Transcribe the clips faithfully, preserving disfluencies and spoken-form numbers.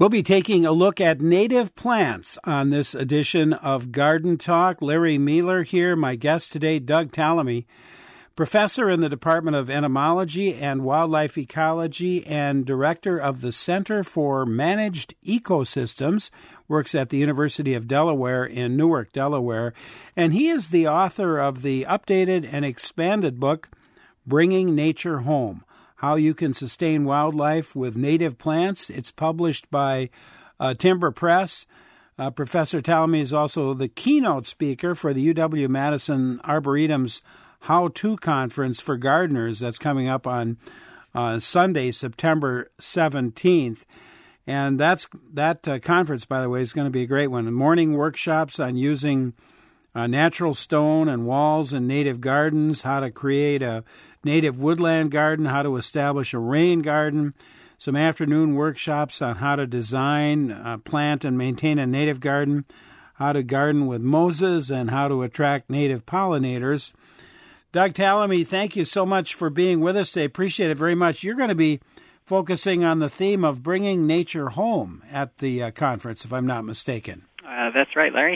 We'll be taking a look at native plants on this edition of Garden Talk. Larry Mueller here, my guest today, Doug Tallamy, professor in the Department of Entomology and Wildlife Ecology and director of the Center for Managed Ecosystems, works at the University of Delaware in Newark, Delaware, and he is the author of the updated and expanded book, Bringing Nature Home: How You Can Sustain Wildlife with Native Plants. It's published by uh, Timber Press. Uh, Professor Tallamy is also the keynote speaker for the U W-Madison Arboretum's How-To Conference for Gardeners that's coming up on uh, Sunday, September seventeenth. And that's that uh, conference, by the way, is going to be a great one. Morning workshops on using uh, natural stone and walls in native gardens, how to create a native woodland garden, how to establish a rain garden, some afternoon workshops on how to design, uh, plant, and maintain a native garden, how to garden with mosses, and how to attract native pollinators. Doug Tallamy, thank you so much for being with us today. Appreciate it very much. You're going to be focusing on the theme of bringing nature home at the uh, conference, if I'm not mistaken. Uh, that's right, Larry.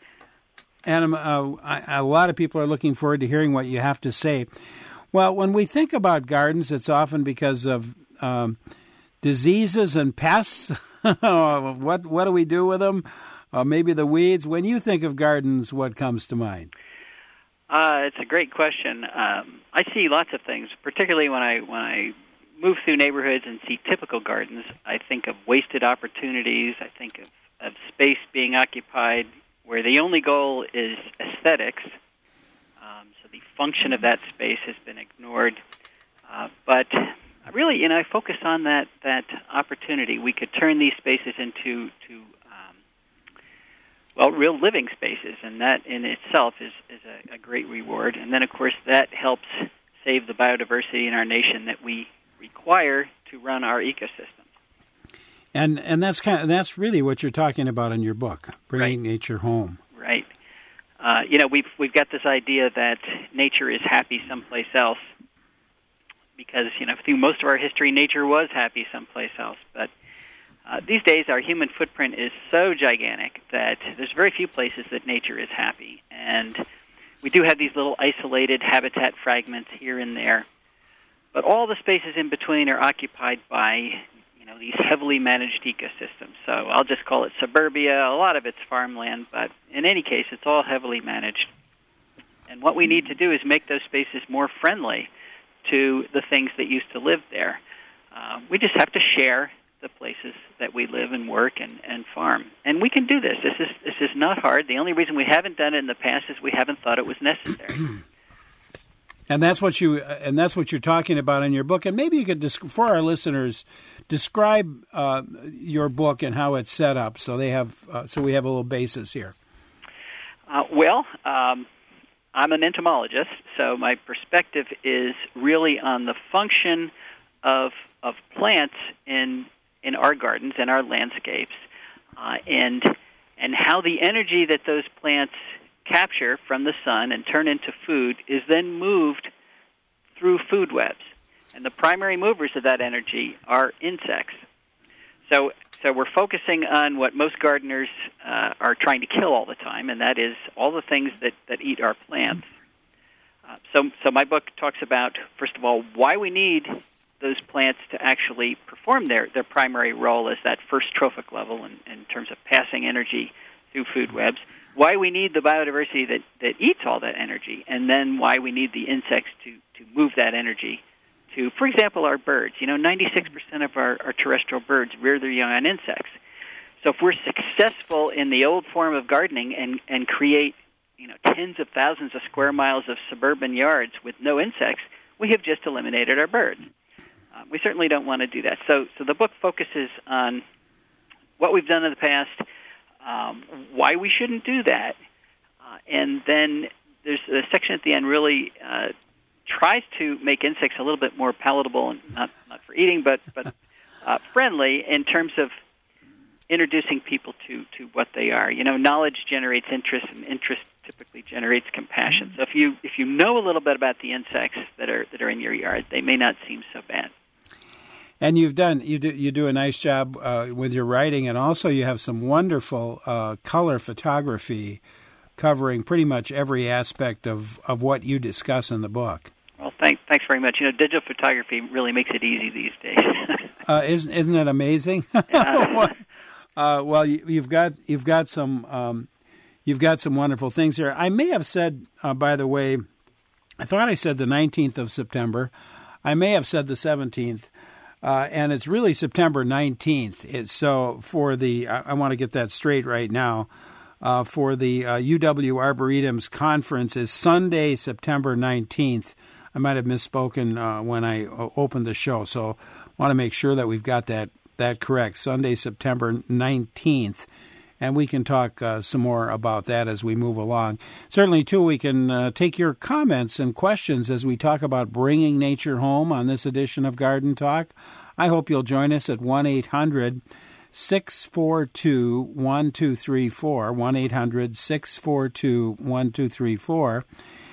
And uh, I, a lot of people are looking forward to hearing what you have to say. Well, when we think about gardens, it's often because of um, diseases and pests. what what do we do with them? Uh, maybe the weeds. When you think of gardens, what comes to mind? Uh, it's a great question. Um, I see lots of things, particularly when I when I move through neighborhoods and see typical gardens. I think of wasted opportunities. I think of, of space being occupied where the only goal is aesthetics. Um, so the function of that space has been ignored. Uh, but really, you know, I focus on that, that opportunity. We could turn these spaces into, to, um, well, real living spaces, and that in itself is, is a, a great reward. And then, of course, that helps save the biodiversity in our nation that we require to run our ecosystem. And and that's kind of, that's really what you're talking about in your book, Bringing Right. Nature Home. Right. Uh, you know, we've we've got this idea that nature is happy someplace else because, you know, through most of our history, nature was happy someplace else. But uh, these days, our human footprint is so gigantic that there's very few places that nature is happy. And we do have these little isolated habitat fragments here and there. But all the spaces in between are occupied by, you know, these heavily managed ecosystems. So I'll just call it suburbia. A lot of it's farmland, but in any case, it's all heavily managed. And what we need to do is make those spaces more friendly to the things that used to live there. Uh, we just have to share the places that we live and work and, and farm. And we can do this. This is this is not hard. The only reason we haven't done it in the past is we haven't thought it was necessary. And that's what you and that's what you're talking about in your book. And maybe you could, desc- for our listeners, describe uh, your book and how it's set up, so they have uh, so we have a little basis here. Uh, well, um, I'm an entomologist, so my perspective is really on the function of of plants in in our gardens and our landscapes, uh, and and how the energy that those plants capture from the sun and turn into food is then moved through food webs. And the primary movers of that energy are insects. So so we're focusing on what most gardeners uh, are trying to kill all the time, and that is all the things that, that eat our plants. Uh, so so my book talks about, first of all, why we need those plants to actually perform their, their primary role as that first trophic level in, in terms of passing energy through food webs, why we need the biodiversity that, that eats all that energy, and then why we need the insects to, to move that energy to, for example, our birds. You know, ninety-six percent of our, our terrestrial birds rear their young on insects. So if we're successful in the old form of gardening and, and create, you know, tens of thousands of square miles of suburban yards with no insects, we have just eliminated our birds. Uh, we certainly don't want to do that. So, so the book focuses on what we've done in the past, Um, why we shouldn't do that. Uh, and then there's a section at the end really uh, tries to make insects a little bit more palatable, and not, not for eating, but, but uh, friendly in terms of introducing people to, to what they are. You know, knowledge generates interest, and interest typically generates compassion. So if you if you know a little bit about the insects that are that are in your yard, they may not seem so bad. And you've done you do you do a nice job uh, with your writing, and also you have some wonderful uh, color photography covering pretty much every aspect of, of what you discuss in the book. Well, thanks thanks very much. You know, digital photography really makes it easy these days. uh, isn't isn't it amazing? Yeah. uh, well, you, you've got you've got some um, you've got some wonderful things here. I may have said, uh, by the way, I thought I said the nineteenth of September. I may have said the seventeenth. Uh, and it's really September nineteenth. It's so for the, I, I want to get that straight right now, uh, for the uh, U W Arboretums Conference is Sunday, September nineteenth. I might have misspoken uh, when I opened the show, so I want to make sure that we've got that, that correct. Sunday, September nineteenth. And we can talk uh, some more about that as we move along. Certainly, too, we can uh, take your comments and questions as we talk about bringing nature home on this edition of Garden Talk. I hope you'll join us at one eight hundred six four two one two three four, one eight hundred six four two one two three four.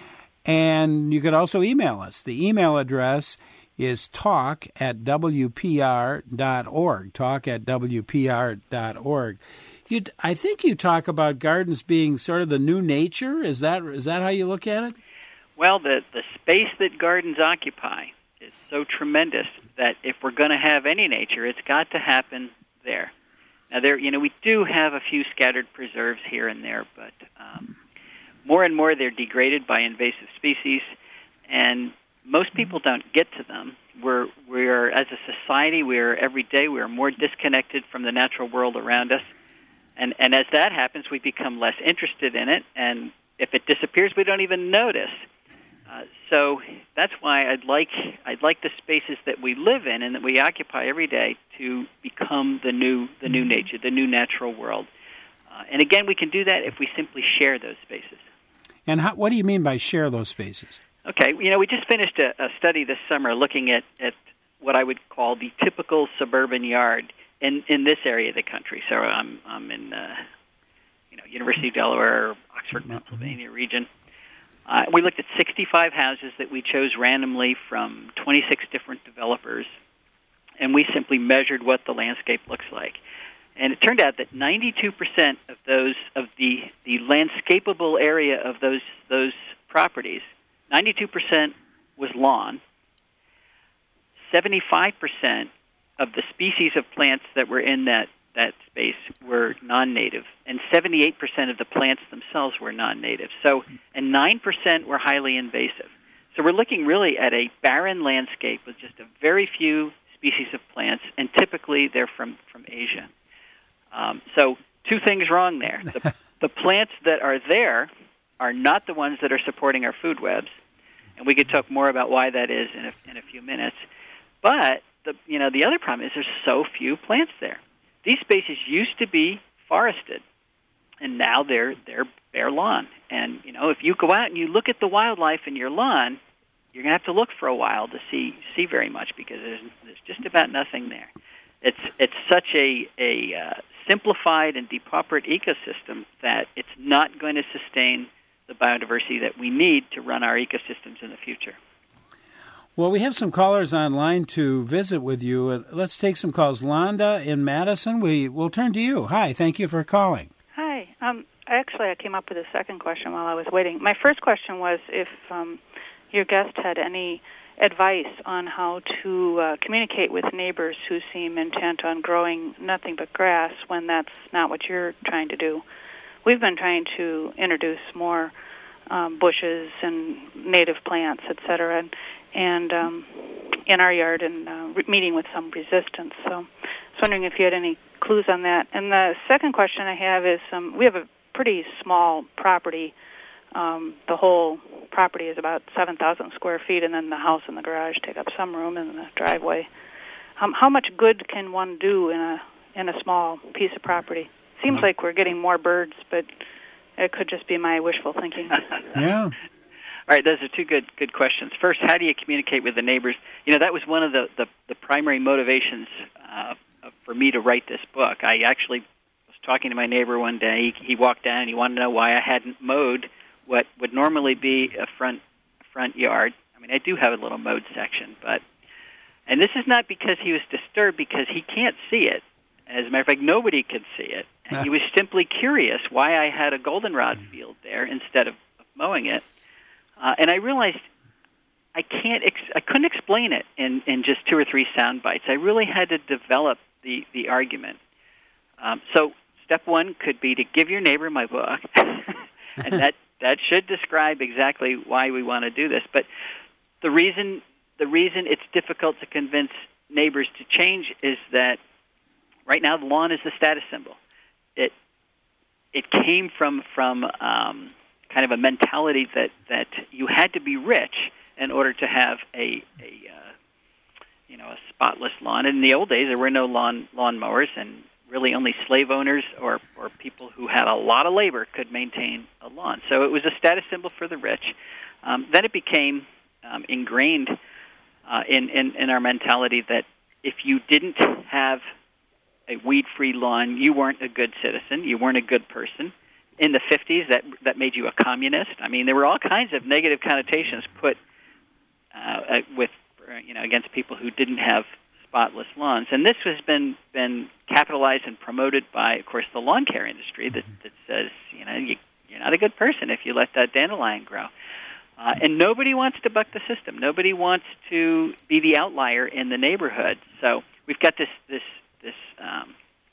And you could also email us. The email address is talk at w p r dot org, talk at w p r dot org. You, I think you talk about gardens being sort of the new nature. Is that is that how you look at it? Well, the the space that gardens occupy is so tremendous that if we're going to have any nature, it's got to happen there. Now, there, you know, we do have a few scattered preserves here and there, but um, more and more they're degraded by invasive species, and most people don't get to them. We're we're as a society, we're every day we're more disconnected from the natural world around us. And and as that happens, we become less interested in it, and if it disappears, we don't even notice. Uh, so that's why I'd like I'd like the spaces that we live in and that we occupy every day to become the new the new nature, the new natural world. Uh, and again, we can do that if we simply share those spaces. And how, what do you mean by share those spaces? Okay, you know, we just finished a, a study this summer looking at, at what I would call the typical suburban yard in, in this area of the country. So I'm I'm in uh, you know University of Delaware, Oxford, Pennsylvania region. Uh, we looked at sixty-five houses that we chose randomly from twenty-six different developers, and we simply measured what the landscape looks like. And it turned out that ninety-two percent of those of the the landscapable area of those those properties, ninety-two percent was lawn. seventy-five percent of the species of plants that were in that, that space were non-native, and seventy-eight percent of the plants themselves were non-native. So, and nine percent were highly invasive. So we're looking really at a barren landscape with just a very few species of plants, and typically they're from, from Asia. Um, so two things wrong there. The, the plants that are there are not the ones that are supporting our food webs, and we could talk more about why that is in a, in a few minutes. But the you know the other problem is there's so few plants there. These spaces used to be forested, and now they're they're bare lawn. And you know if you go out and you look at the wildlife in your lawn, you're gonna have to look for a while to see see very much because there's there's just about nothing there. It's it's such a a uh, simplified and depauperate ecosystem that it's not going to sustain the biodiversity that we need to run our ecosystems in the future. Well, we have some callers online to visit with you. Uh, let's take some calls. Londa in Madison, we will turn to you. Hi, thank you for calling. Hi. Um, actually, I came up with a second question while I was waiting. My first question was if um, your guest had any advice on how to uh, communicate with neighbors who seem intent on growing nothing but grass when that's not what you're trying to do. We've been trying to introduce more um, bushes and native plants, et cetera, and, and um, in our yard and uh, re- meeting with some resistance. So I was wondering if you had any clues on that. And the second question I have is um, we have a pretty small property. Um, the whole property is about seven thousand square feet, and then the house and the garage take up some room in the driveway. Um, how much good can one do in a in a small piece of property? Seems like we're getting more birds, but it could just be my wishful thinking. Yeah. All right, those are two good good questions. First, how do you communicate with the neighbors? You know, that was one of the, the, the primary motivations uh, for me to write this book. I actually was talking to my neighbor one day. He, he walked down and he wanted to know why I hadn't mowed what would normally be a front front yard. I mean, I do have a little mowed section, but And this is not because he was disturbed, because he can't see it. As a matter of fact, nobody could see it. And he was simply curious why I had a goldenrod field there instead of mowing it. Uh, and I realized I can't, ex- I couldn't explain it in, in just two or three sound bites. I really had to develop the, the argument. Um, so step one could be to give your neighbor my book. And that, that should describe exactly why we want to do this. But the reason the reason it's difficult to convince neighbors to change is that right now the lawn is the status symbol. It it came from from um, kind of a mentality that, that you had to be rich in order to have a a uh, you know a spotless lawn. In the old days, there were no lawn lawn mowers, and really only slave owners or, or people who had a lot of labor could maintain a lawn. So it was a status symbol for the rich. Um, then it became um, ingrained uh, in, in, in our mentality that if you didn't have a weed-free lawn, you weren't a good citizen, you weren't a good person. In the fifties, that that made you a communist. I mean, there were all kinds of negative connotations put uh, with you know against people who didn't have spotless lawns, and this has been been capitalized and promoted by, of course, the lawn care industry that, that says, you know, you, you're not a good person if you let that dandelion grow. Uh, and nobody wants to buck the system. Nobody wants to be the outlier in the neighborhood. So we've got this this this um,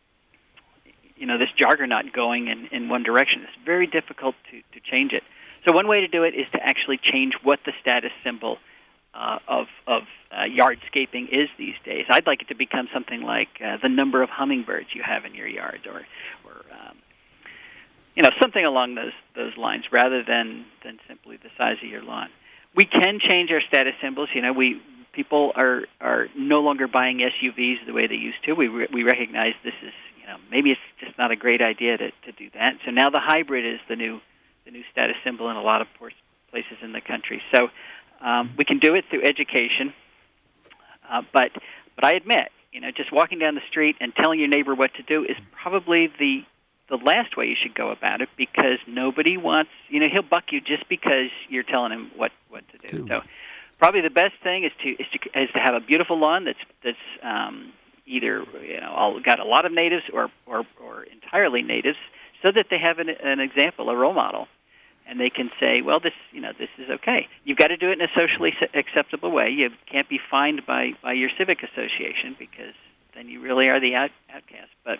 you know this juggernaut going in, in one direction. It's very difficult to, to change it. So one way to do it is to actually change what the status symbol Uh, of of uh, yardscaping is these days. I'd like it to become something like uh, the number of hummingbirds you have in your yard, or, or um, you know, something along those those lines, rather than, than simply the size of your lawn. We can change our status symbols. You know, we people are are no longer buying S U Vs the way they used to. We re- we recognize this is, you know, maybe it's just not a great idea to, to do that. So now the hybrid is the new the new status symbol in a lot of places in the country. So. Um, we can do it through education, uh, but but I admit, you know, just walking down the street and telling your neighbor what to do is probably the the last way you should go about it, because nobody wants, you know, he'll buck you just because you're telling him what, what to do. Too. So probably the best thing is to is to is to have a beautiful lawn that's that's um, either you know all, got a lot of natives or, or or entirely natives, so that they have an, an example, a role model. And they can say, well, this, you know, this is okay. You've got to do it in a socially acceptable way. You can't be fined by, by your civic association, because then you really are the out, outcast. But,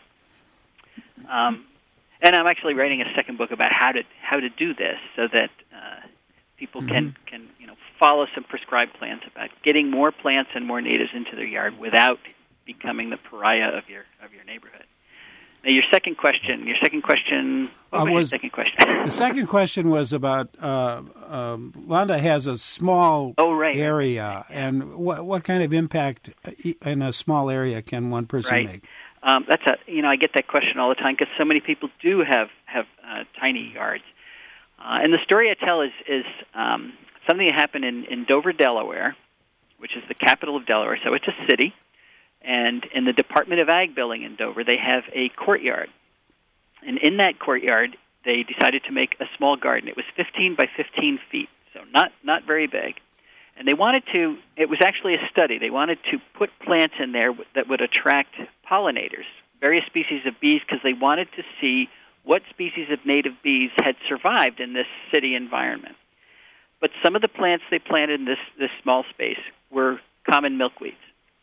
um, and I'm actually writing a second book about how to how to do this, so that uh, people mm-hmm. can can you know follow some prescribed plans about getting more plants and more natives into their yard without becoming the pariah of your of your neighborhood. Now, your second question. Your second question. What uh, was, was your second question? The second question was about uh, um, Londa has a small oh, right. area, and what what kind of impact in a small area can one person right. make? Um, that's a you know I get that question all the time, because so many people do have have uh, tiny yards, uh, and the story I tell is is um, something that happened in, in Dover, Delaware, which is the capital of Delaware. So it's a city. And in the Department of Ag building in Dover, they have a courtyard. And in that courtyard, they decided to make a small garden. It was fifteen by fifteen feet, so not, not very big. And they wanted to, it was actually a study. They wanted to put plants in there that would attract pollinators, various species of bees, because they wanted to see what species of native bees had survived in this city environment. But some of the plants they planted in this, this small space were common milkweeds.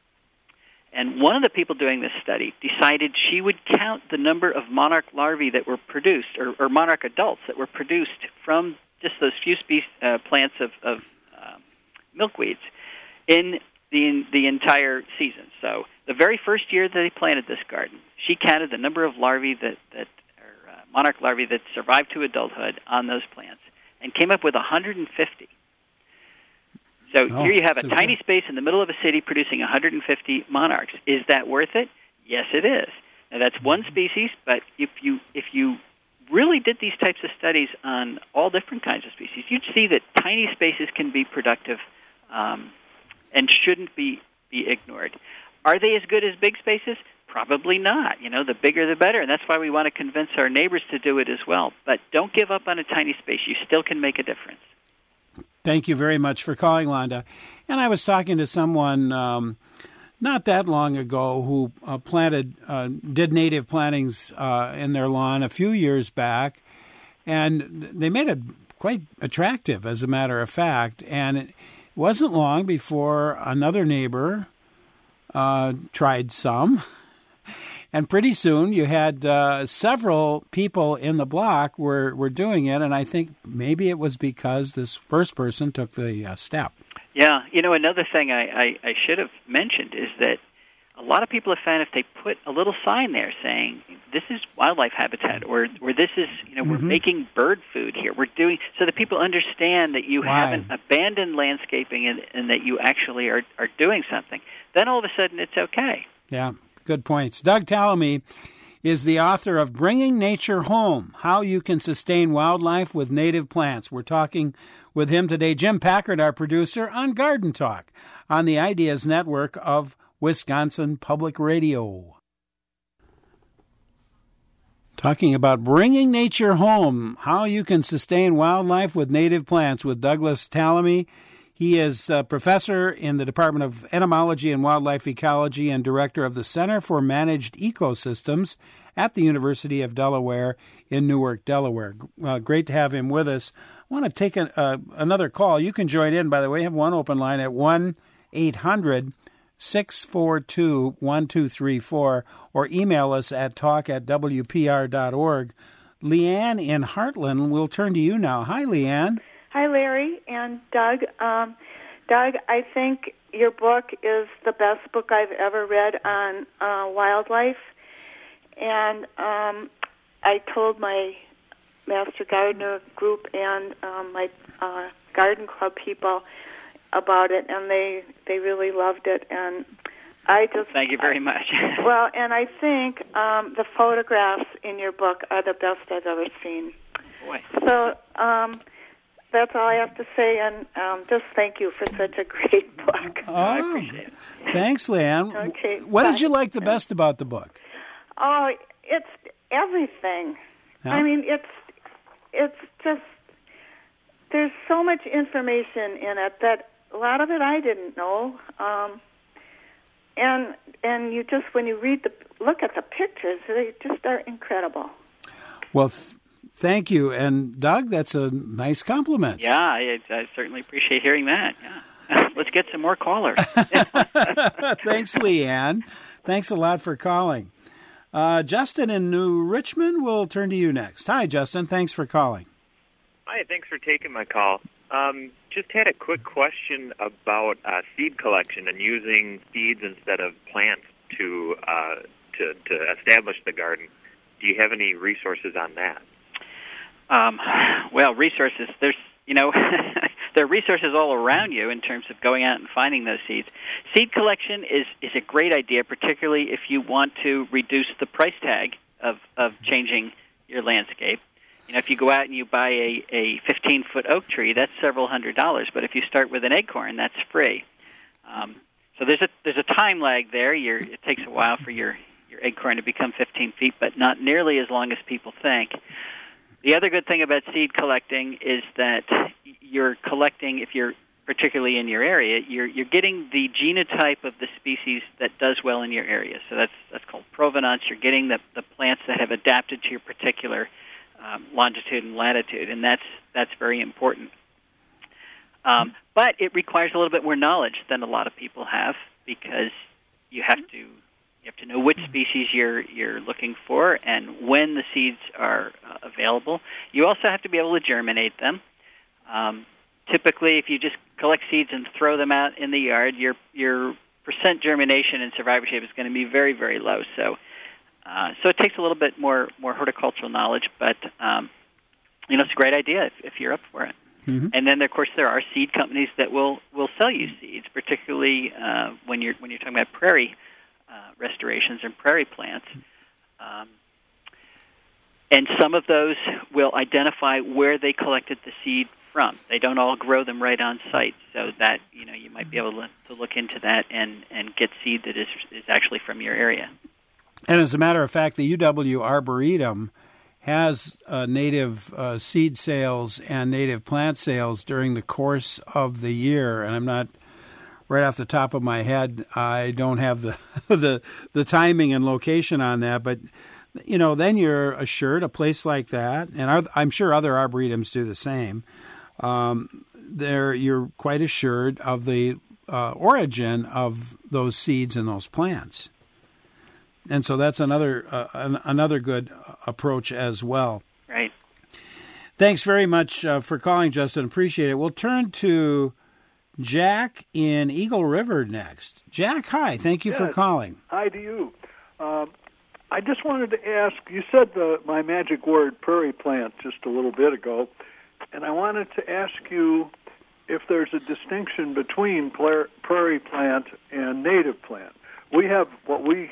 And one of the people doing this study decided she would count the number of monarch larvae that were produced, or, or monarch adults that were produced from just those few species, uh, plants of, of um, milkweeds in the in the entire season. So the very first year that they planted this garden, she counted the number of larvae that, that or uh, monarch larvae that survived to adulthood on those plants, and came up with one hundred fifty. So oh, here you have a super. tiny space in the middle of a city producing one hundred fifty monarchs. Is that worth it? Yes, it is. Now, that's one species, but if you if you really did these types of studies on all different kinds of species, you'd see that tiny spaces can be productive um, and shouldn't be, be ignored. Are they as good as big spaces? Probably not. You know, the bigger the better, and that's why we want to convince our neighbors to do it as well. But don't give up on a tiny space. You still can make a difference. Thank you very much for calling, Londa. And I was talking to someone um, not that long ago who uh, planted, uh, did native plantings uh, in their lawn a few years back, and they made it quite attractive, as a matter of fact. And it wasn't long before another neighbor uh, tried some. And pretty soon you had uh, several people in the block were, were doing it, and I think maybe it was because this first person took the uh, step. Yeah, you know, another thing I, I, I should have mentioned is that a lot of people have found if they put a little sign there saying, this is wildlife habitat, or, or this is, you know, mm-hmm. we're making bird food here, we're doing, so that people understand that you Why? haven't abandoned landscaping and, and that you actually are, are doing something, then all of a sudden it's okay. Yeah. Good points. Doug Tallamy is the author of Bringing Nature Home, How You Can Sustain Wildlife with Native Plants. We're talking with him today. Jim Packard, our producer, on Garden Talk on the Ideas Network of Wisconsin Public Radio. Talking about Bringing Nature Home, How You Can Sustain Wildlife with Native Plants with Douglas Tallamy. He is a professor in the Department of Entomology and Wildlife Ecology and director of the Center for Managed Ecosystems at the University of Delaware in Newark, Delaware. Uh, great to have him with us. I want to take a, uh, another call. You can join in, by the way. I have one open line at one eight hundred six four two one two three four or email us at talk at w p r dot org. Leanne in Heartland, we'll turn to you now. Hi, Leanne. Hi, Larry and Doug. Um, Doug, I think your book is the best book I've ever read on uh, wildlife. And um, I told my Master Gardener group and um, my uh, garden club people about it, and they, they really loved it. And I just Thank you very much. I, well, and I think um, the photographs in your book are the best I've ever seen. Boy. So... Um, That's all I have to say, and um, just thank you for such a great book. Oh, I appreciate it. Thanks, Leanne. Okay, what bye. did you like the best about the book? Oh, it's everything. Yeah. I mean, it's it's just, there's so much information in it that a lot of it I didn't know. Um, and and you just, when you read the, look at the pictures, they just are incredible. Well, th- thank you. And, Doug, that's a nice compliment. Yeah, I, I certainly appreciate hearing that. Yeah. Let's get some more callers. Thanks, Leanne. Thanks a lot for calling. Uh, Justin in New Richmond, we'll turn to you next. Hi, Justin. Thanks for calling. Hi, thanks for taking my call. Um, just had a quick question about uh, seed collection and using seeds instead of plants to, uh, to to establish the garden. Do you have any resources on that? Um, well, resources, there's, you know, there are resources all around you in terms of going out and finding those seeds. Seed collection is, is a great idea, particularly if you want to reduce the price tag of, of changing your landscape. You know, if you go out and you buy a, a fifteen-foot oak tree, that's several hundred dollars. But if you start with an acorn, that's free. Um, so there's a there's a time lag there. You're, it takes a while for your, your acorn to become fifteen feet, but not nearly as long as people think. The other good thing about seed collecting is that you're collecting, if you're particularly in your area, you're you're getting the genotype of the species that does well in your area. So that's that's called provenance. You're getting the, the plants that have adapted to your particular um, longitude and latitude, and that's that's very important. Um, but it requires a little bit more knowledge than a lot of people have, because you have to you have to know which species you're you're looking for and when the seeds are uh, available. You also have to be able to germinate them. Um, typically, if you just collect seeds and throw them out in the yard, your your percent germination and survivorship is going to be very, very low. So, uh, so it takes a little bit more more horticultural knowledge, but um, you know, it's a great idea if, if you're up for it. Mm-hmm. And then, of course, there are seed companies that will, will sell you seeds, particularly uh, when you're when you're talking about prairie uh, restorations and prairie plants. Um, and some of those will identify where they collected the seed from. They don't all grow them right on site, so that you know you might be able to, to look into that and, and get seed that is is actually from your area. And as a matter of fact, the U W Arboretum has uh, native uh, seed sales and native plant sales during the course of the year, and I'm not right off the top of my head. I don't have the the the timing and location on that, but you know, then you're assured a place like that, and I'm sure other arboretums do the same. Um, there, you're quite assured of the uh, origin of those seeds and those plants, and so that's another uh, an, another good approach as well. Right. Thanks very much uh, for calling, Justin. Appreciate it. We'll turn to Jack in Eagle River next. Jack, hi. Thank you yes. for calling. Hi to you. Um, I just wanted to ask, you said the, my magic word, prairie plant, just a little bit ago, and I wanted to ask you if there's a distinction between prairie plant and native plant. We have what we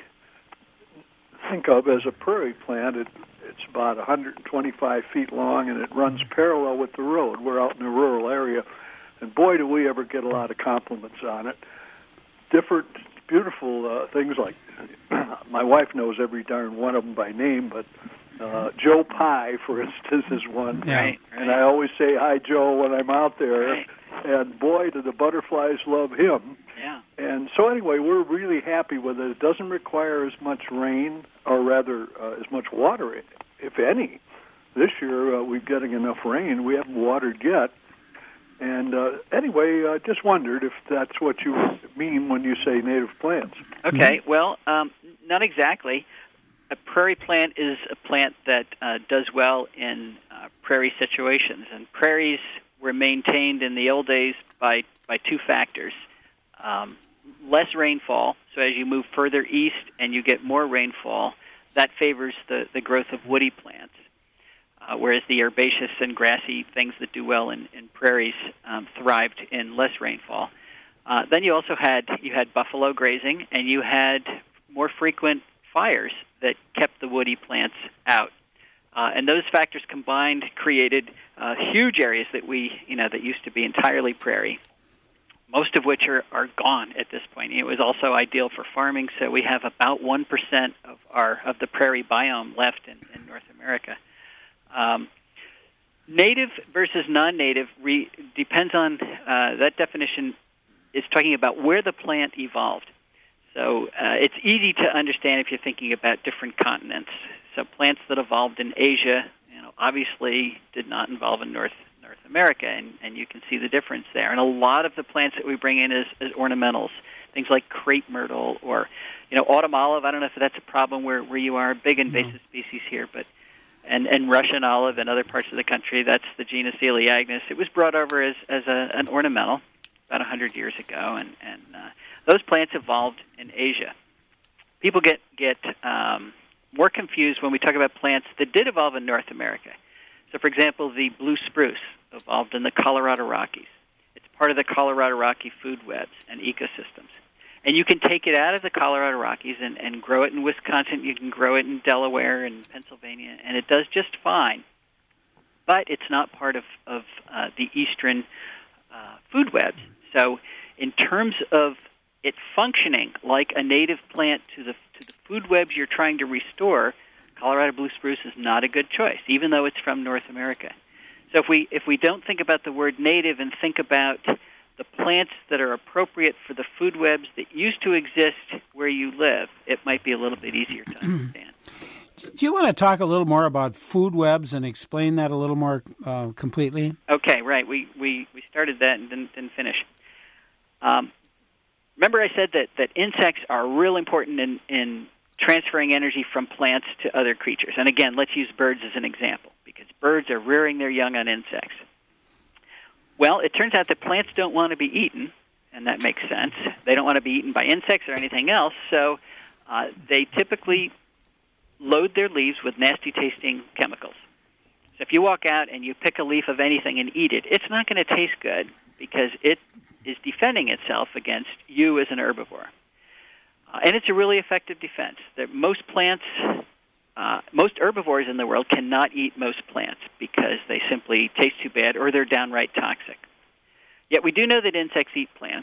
think of as a prairie plant. It, it's about one hundred twenty-five feet long, and it runs parallel with the road. We're out in a rural area, and boy, do we ever get a lot of compliments on it. Different, beautiful uh, things like, my wife knows every darn one of them by name, but uh, Joe Pye, for instance, is one. Yeah. Right, right. And I always say, hi, Joe, when I'm out there. Right. And boy, do the butterflies love him. Yeah. And so anyway, we're really happy with it. It doesn't require as much rain, or rather uh, as much water, if any. This year, uh, we're getting enough rain. We haven't watered yet. And uh, anyway, I uh, just wondered if that's what you mean when you say native plants. Okay, well, um, not exactly. A prairie plant is a plant that uh, does well in uh, prairie situations. And prairies were maintained in the old days by, by two factors. Um, less rainfall, so as you move further east and you get more rainfall, that favors the, the growth of woody plants. Uh, whereas the herbaceous and grassy things that do well in, in prairies um, thrived in less rainfall. Uh, then you also had you had buffalo grazing, and you had more frequent fires that kept the woody plants out. Uh, and those factors combined created uh, huge areas that we you know that used to be entirely prairie, most of which are, are gone at this point. It was also ideal for farming, so we have about one percent of our of the prairie biome left in, in North America. Um, native versus non-native re- depends on, uh, that definition is talking about where the plant evolved. So uh, it's easy to understand if you're thinking about different continents. So plants that evolved in Asia, you know, obviously did not involve in North North America, and, and you can see the difference there. And a lot of the plants that we bring in as, as ornamentals, things like crepe myrtle or, you know, autumn olive. I don't know if that's a problem where, where you are. Big invasive no. species here, but and, and Russian olive in other parts of the country, that's the genus Elaeagnus. It was brought over as, as a, an ornamental about one hundred years ago, and, and uh, those plants evolved in Asia. People get, get um, more confused when we talk about plants that did evolve in North America. So, for example, the blue spruce evolved in the Colorado Rockies. It's part of the Colorado Rocky food webs and ecosystems. And you can take it out of the Colorado Rockies and, and grow it in Wisconsin. You can grow it in Delaware and Pennsylvania, and it does just fine. But it's not part of, of uh, the eastern uh, food webs. So in terms of it functioning like a native plant to the to the food webs you're trying to restore, Colorado blue spruce is not a good choice, even though it's from North America. So if we if we don't think about the word native and think about the plants that are appropriate for the food webs that used to exist where you live, it might be a little bit easier to understand. Do you want to talk a little more about food webs and explain that a little more uh, completely? Okay, right. We, we, we started that and didn't, didn't finish. Um, remember I said that, that insects are real important in, in transferring energy from plants to other creatures. And again, let's use birds as an example, because birds are rearing their young on insects. Well, it turns out that plants don't want to be eaten, and that makes sense. They don't want to be eaten by insects or anything else, so uh, they typically load their leaves with nasty-tasting chemicals. So if you walk out and you pick a leaf of anything and eat it, it's not going to taste good because it is defending itself against you as an herbivore. Uh, and it's a really effective defense. That most plants, uh, most herbivores in the world cannot eat most plants because they simply taste too bad or they're downright toxic. Yet we do know that insects eat plants.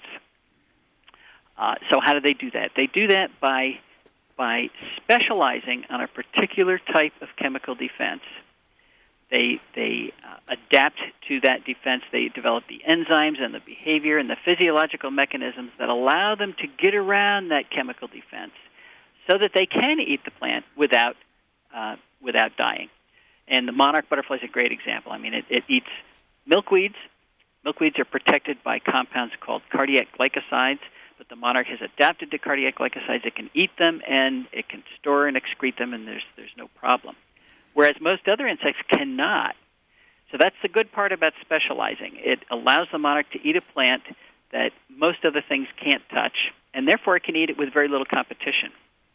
Uh, so how do they do that? They do that by by specializing on a particular type of chemical defense They they uh, adapt to that defense. They develop the enzymes and the behavior and the physiological mechanisms that allow them to get around that chemical defense so that they can eat the plant without uh, without dying. And the monarch butterfly is a great example. I mean, it, it eats milkweeds. Milkweeds are protected by compounds called cardiac glycosides, but the monarch has adapted to cardiac glycosides. It can eat them, and it can store and excrete them, and there's there's no problem. Whereas most other insects cannot. So that's the good part about specializing. It allows the monarch to eat a plant that most other things can't touch, and therefore it can eat it with very little competition.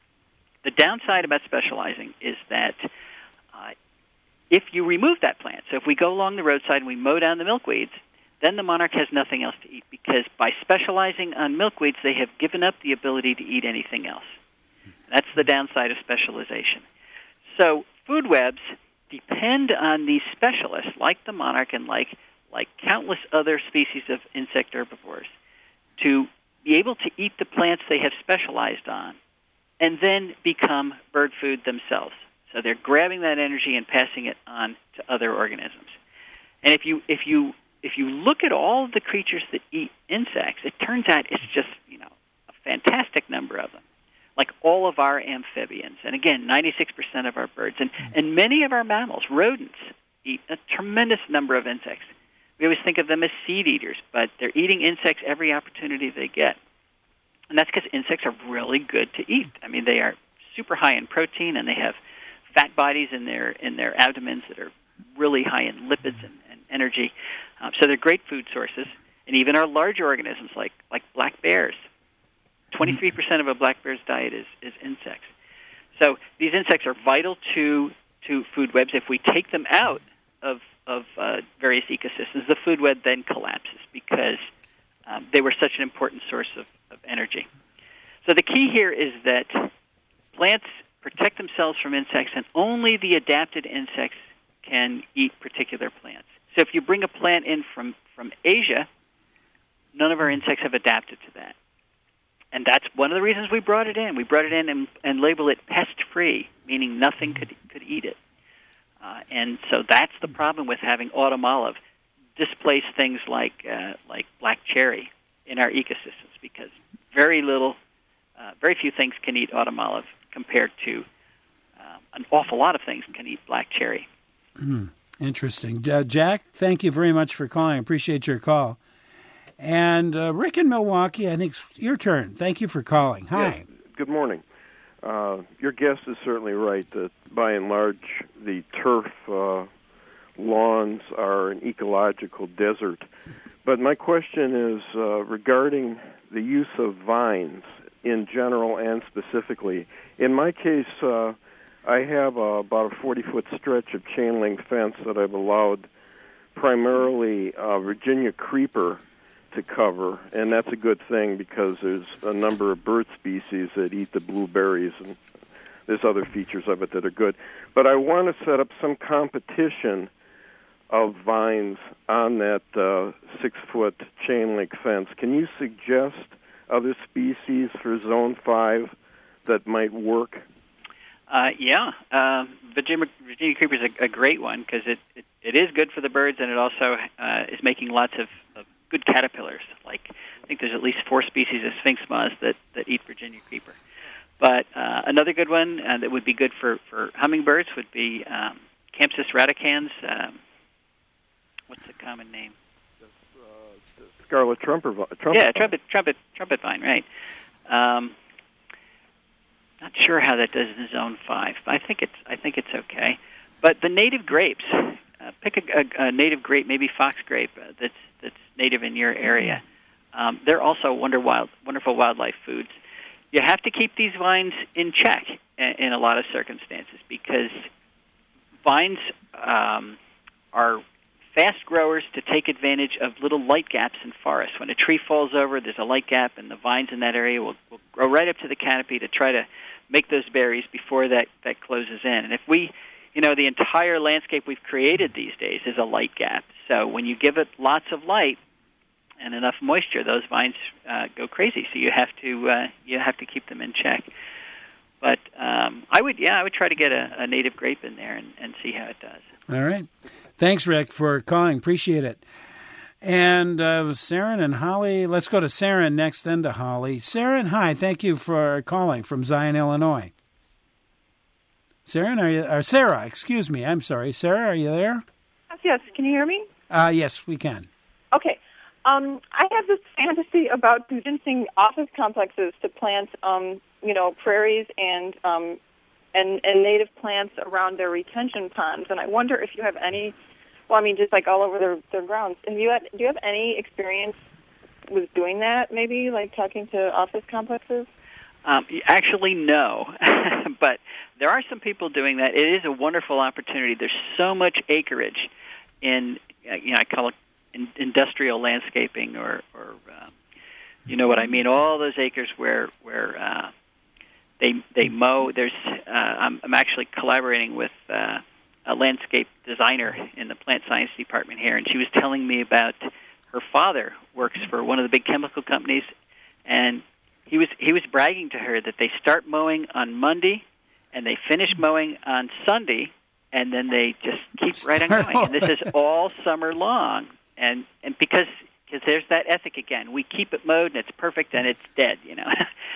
The downside about specializing is that uh, if you remove that plant, so if we go along the roadside and we mow down the milkweeds, then the monarch has nothing else to eat, because by specializing on milkweeds, they have given up the ability to eat anything else. That's the downside of specialization. So food webs depend on these specialists, like the monarch and like, like countless other species of insect herbivores, to be able to eat the plants they have specialized on and then become bird food themselves. So they're grabbing that energy and passing it on to other organisms. And if you if you if you look at all of the creatures that eat insects, it turns out it's just, you know, a fantastic number of them. Like all of our amphibians, and again, ninety-six percent of our birds, and, and many of our mammals, rodents, eat a tremendous number of insects. We always think of them as seed eaters, but they're eating insects every opportunity they get. And that's because insects are really good to eat. I mean, they are super high in protein, and they have fat bodies in their in their abdomens that are really high in lipids and, and energy. Um, so they're great food sources. And even our larger organisms, like like black bears, twenty-three percent of a black bear's diet is, is insects. So these insects are vital to to food webs. If we take them out of of uh, various ecosystems, the food web then collapses because um, they were such an important source of, of energy. So the key here is that plants protect themselves from insects, and only the adapted insects can eat particular plants. So if you bring a plant in from, from Asia, none of our insects have adapted to that. And that's one of the reasons we brought it in. We brought it in and, and labeled it pest-free, meaning nothing could could eat it. Uh, and so that's the problem with having autumn olive displace things like uh, like black cherry in our ecosystems, because very little, uh, very few things can eat autumn olive compared to uh, an awful lot of things can eat black cherry. Mm, interesting. Uh, Jack, thank you very much for calling. I appreciate your call. And uh, Rick in Milwaukee, I think it's your turn. Thank you for calling. Hi. Yes. Good morning. Uh, your guest is certainly right that, by and large, the turf uh, lawns are an ecological desert. But my question is uh, regarding the use of vines in general and specifically. In my case, uh, I have uh, about a forty-foot stretch of chain-link fence that I've allowed primarily uh, Virginia creeper to cover, and that's a good thing because there's a number of bird species that eat the blueberries, and there's other features of it that are good. But I want to set up some competition of vines on that uh, six-foot chain-link fence. Can you suggest other species for Zone five that might work? Uh, yeah, uh, Virginia, Virginia creeper is a, a great one because it, it, it is good for the birds, and it also uh, is making lots of, of good caterpillars. Like, I think there's at least four species of sphinx moths that, that eat Virginia creeper. But uh, another good one uh, that would be good for, for hummingbirds would be um, Campsis radicans. Um, what's the common name? The, uh, the scarlet trumpet, trumpet yeah, vine. trumpet, trumpet, trumpet vine, right. Um, not sure how that does in Zone five, but I think it's, I think it's okay. But the native grapes, uh, pick a, a, a native grape, maybe fox grape, uh, that's that's native in your area. Um, they're also wonder wild, wonderful wildlife foods. You have to keep these vines in check in, in a lot of circumstances because vines um, are fast growers to take advantage of little light gaps in forests. When a tree falls over, there's a light gap, and the vines in that area will, will grow right up to the canopy to try to make those berries before that, that closes in. And if we, you know, the entire landscape we've created these days is a light gap. So when you give it lots of light and enough moisture, those vines uh, go crazy. So you have to uh, you have to keep them in check. But um, I would, yeah, I would try to get a, a native grape in there and, and see how it does. All right. Thanks, Rick, for calling. Appreciate it. And uh, Saren and Holly, let's go to Saren next, then to Holly. Saren, hi. Thank you for calling from Zion, Illinois. Saren, are you? Or Sarah, excuse me. I'm sorry. Sarah, are you there? Yes. Can you hear me? Uh, yes, we can. Okay. Um, I have this fantasy about convincing office complexes to plant, um, you know, prairies and um, and and native plants around their retention ponds, and I wonder if you have any. Well, I mean, just like all over their their grounds. Have you had, do you have any experience with doing that? Maybe like talking to office complexes. Um, actually, no, but there are some people doing that. It is a wonderful opportunity. There's so much acreage in, uh, you know, I call it in, industrial landscaping, or, or uh, you know what I mean. All those acres where where uh, they they mow. There's uh, I'm, I'm actually collaborating with uh, a landscape designer in the plant science department here, and she was telling me about her father works for one of the big chemical companies, and He was he was bragging to her that they start mowing on Monday, and they finish mowing on Sunday, and then they just keep right on going. And this is all summer long, and and because because there's that ethic again. We keep it mowed, and it's perfect, and it's dead. You know,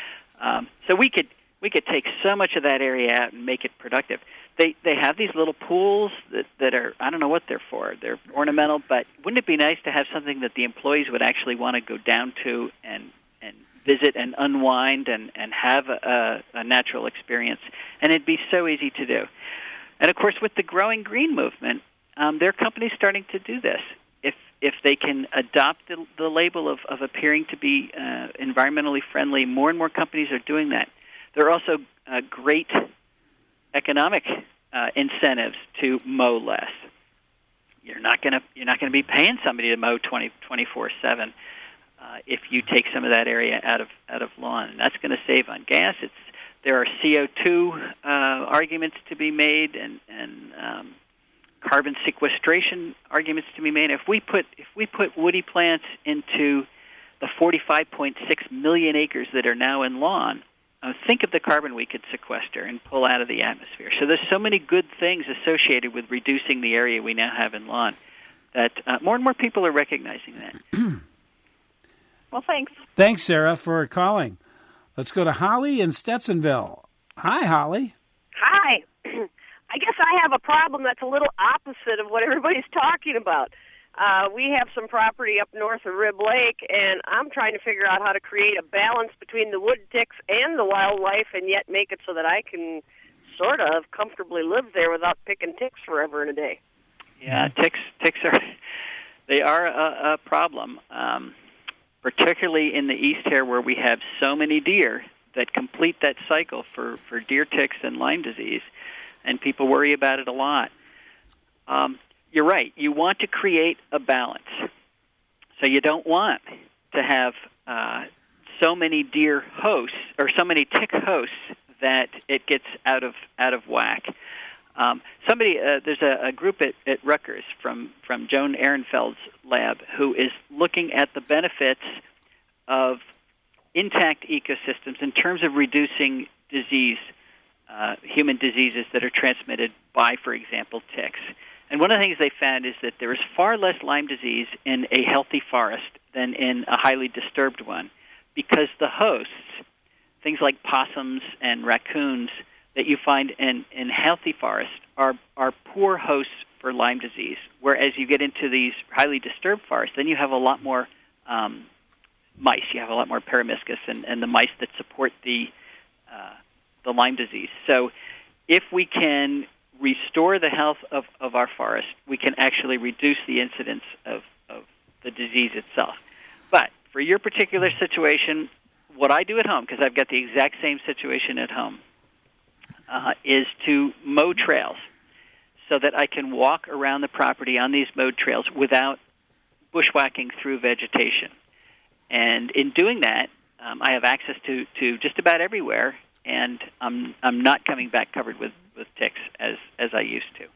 um, so we could we could take so much of that area out and make it productive. They they have these little pools that that are, I don't know what they're for. They're ornamental, but wouldn't it be nice to have something that the employees would actually want to go down to and and visit and unwind and, and have a, a natural experience? And it'd be so easy to do. And, of course, with the growing green movement, um, there are companies starting to do this. If if they can adopt the, the label of, of appearing to be uh, environmentally friendly, more and more companies are doing that. There are also uh, great economic uh, incentives to mow less. You're not going to you're not going to be paying somebody to mow twenty, twenty-four seven. Uh, if you take some of that area out of out of lawn, and that's going to save on gas. It's there are C O two uh, arguments to be made, and and um, carbon sequestration arguments to be made. If we put if we put woody plants into the forty-five point six million acres that are now in lawn, uh, think of the carbon we could sequester and pull out of the atmosphere. So there's so many good things associated with reducing the area we now have in lawn that uh, more and more people are recognizing that. Well, thanks. Thanks, Sarah, for calling. Let's go to Holly in Stetsonville. Hi, Holly. Hi. I guess I have a problem that's a little opposite of what everybody's talking about. Uh, we have some property up north of Rib Lake, and I'm trying to figure out how to create a balance between the wood ticks and the wildlife, and yet make it so that I can sort of comfortably live there without picking ticks forever and a day. Yeah, ticks ticks are they are a, a problem. Um, particularly in the east here where we have so many deer that complete that cycle for, for deer ticks and Lyme disease, and people worry about it a lot. Um, you're right. You want to create a balance. So you don't want to have uh, so many deer hosts or so many tick hosts that it gets out of out of whack. Um, somebody, uh, there's a, a group at, at Rutgers from, from Joan Ehrenfeld's lab who is looking at the benefits of intact ecosystems in terms of reducing disease, uh, human diseases that are transmitted by, for example, ticks. And one of the things they found is that there is far less Lyme disease in a healthy forest than in a highly disturbed one, because the hosts, things like possums and raccoons, that you find in, in healthy forests are, are poor hosts for Lyme disease, whereas you get into these highly disturbed forests, then you have a lot more um, mice. You have a lot more Peromyscus and, and the mice that support the uh, the Lyme disease. So if we can restore the health of, of our forest, we can actually reduce the incidence of, of the disease itself. But for your particular situation, what I do at home, because I've got the exact same situation at home, Uh, is to mow trails so that I can walk around the property on these mowed trails without bushwhacking through vegetation. And in doing that, um, I have access to, to just about everywhere, and I'm I'm not coming back covered with, with ticks as, as I used to.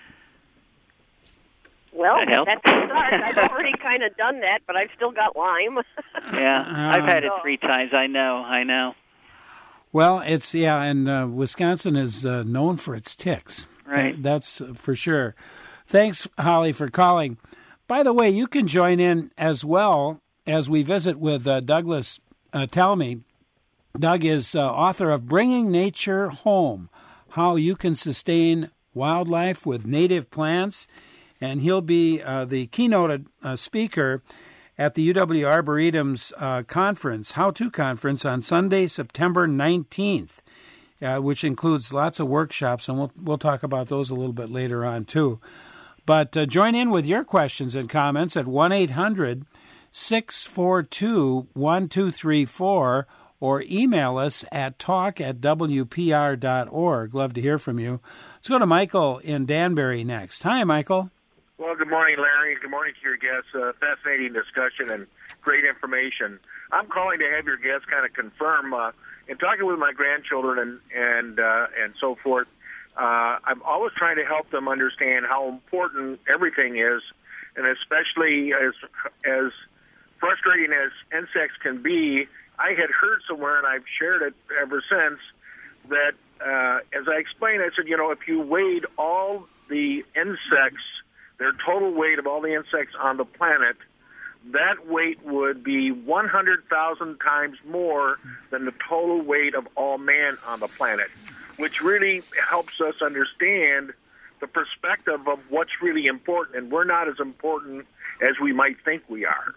Well, that that's a start. I've already kind of done that, but I've still got Lyme. Yeah, I've had it three times. I know, I know. Well, it's, yeah, and uh, Wisconsin is uh, known for its ticks. Right. Uh, that's for sure. Thanks, Holly, for calling. By the way, you can join in as well as we visit with uh, Douglas uh, Talmy. Doug is uh, author of Bringing Nature Home, How You Can Sustain Wildlife with Native Plants, and he'll be uh, the keynote uh, speaker at the U W Arboretum's uh, conference, How-To Conference, on Sunday, September nineteenth, uh, which includes lots of workshops, and we'll we'll talk about those a little bit later on, too. But uh, join in with your questions and comments at one eight hundred six four two one two three four or email us at talk at w p r dot org. Love to hear from you. Let's go to Michael in Danbury next. Hi, Michael. Well, good morning, Larry. Good morning to your guests. Uh, fascinating discussion and great information. I'm calling to have your guests kind of confirm, uh, in talking with my grandchildren and and uh, and so forth, uh, I'm always trying to help them understand how important everything is, and especially as as frustrating as insects can be. I had heard somewhere, and I've shared it ever since, that uh, as I explained, I said, you know, if you weighed all the insects, their total weight of all the insects on the planet, that weight would be one hundred thousand times more than the total weight of all man on the planet, which really helps us understand the perspective of what's really important, and we're not as important as we might think we are.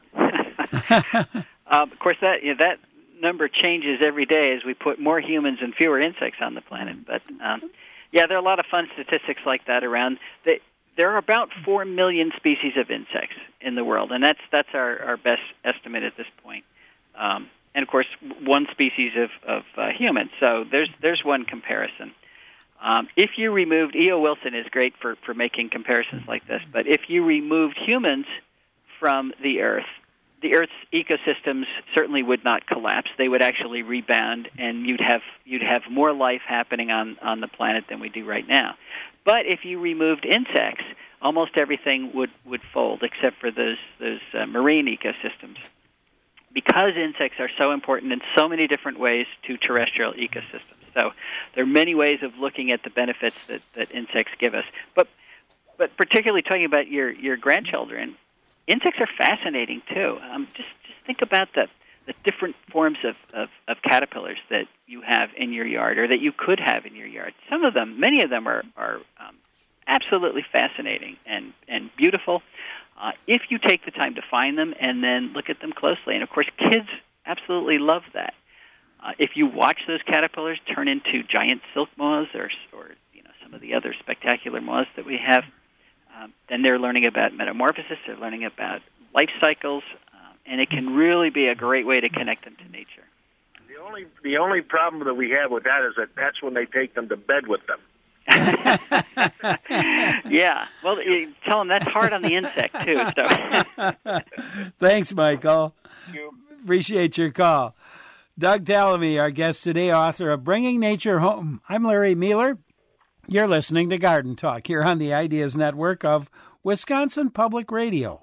um, of course, that you know, that number changes every day as we put more humans and fewer insects on the planet. But, um, yeah, there are a lot of fun statistics like that around. They, There are about four million species of insects in the world, and that's that's our, our best estimate at this point. Um, and, of course, one species of, of uh, humans. So there's there's one comparison. Um, if you removed, E O. Wilson is great for, for making comparisons like this, but if you removed humans from the Earth, the Earth's ecosystems certainly would not collapse. They would actually rebound, and you'd have you'd have more life happening on, on the planet than we do right now. But if you removed insects, almost everything would, would fold, except for those those uh, marine ecosystems, because insects are so important in so many different ways to terrestrial ecosystems. So there are many ways of looking at the benefits that, that insects give us. But but particularly talking about your, your grandchildren, insects are fascinating too. Um, just just think about the the different forms of, of, of caterpillars that you have in your yard, or that you could have in your yard. Some of them, many of them, are are um, absolutely fascinating and and beautiful. Uh, if you take the time to find them and then look at them closely, and of course, kids absolutely love that. Uh, if you watch those caterpillars turn into giant silk moths, or or you know some of the other spectacular moths that we have. Um, then they're learning about metamorphosis, they're learning about life cycles, uh, and it can really be a great way to connect them to nature. The only the only problem that we have with that is that that's when they take them to bed with them. Yeah, well, you tell them that's hard on the insect, too. So. Thanks, Michael. Thank you. Appreciate your call. Doug Talamy, our guest today, author of Bringing Nature Home. I'm Larry Mueller. You're listening to Garden Talk here on the Ideas Network of Wisconsin Public Radio.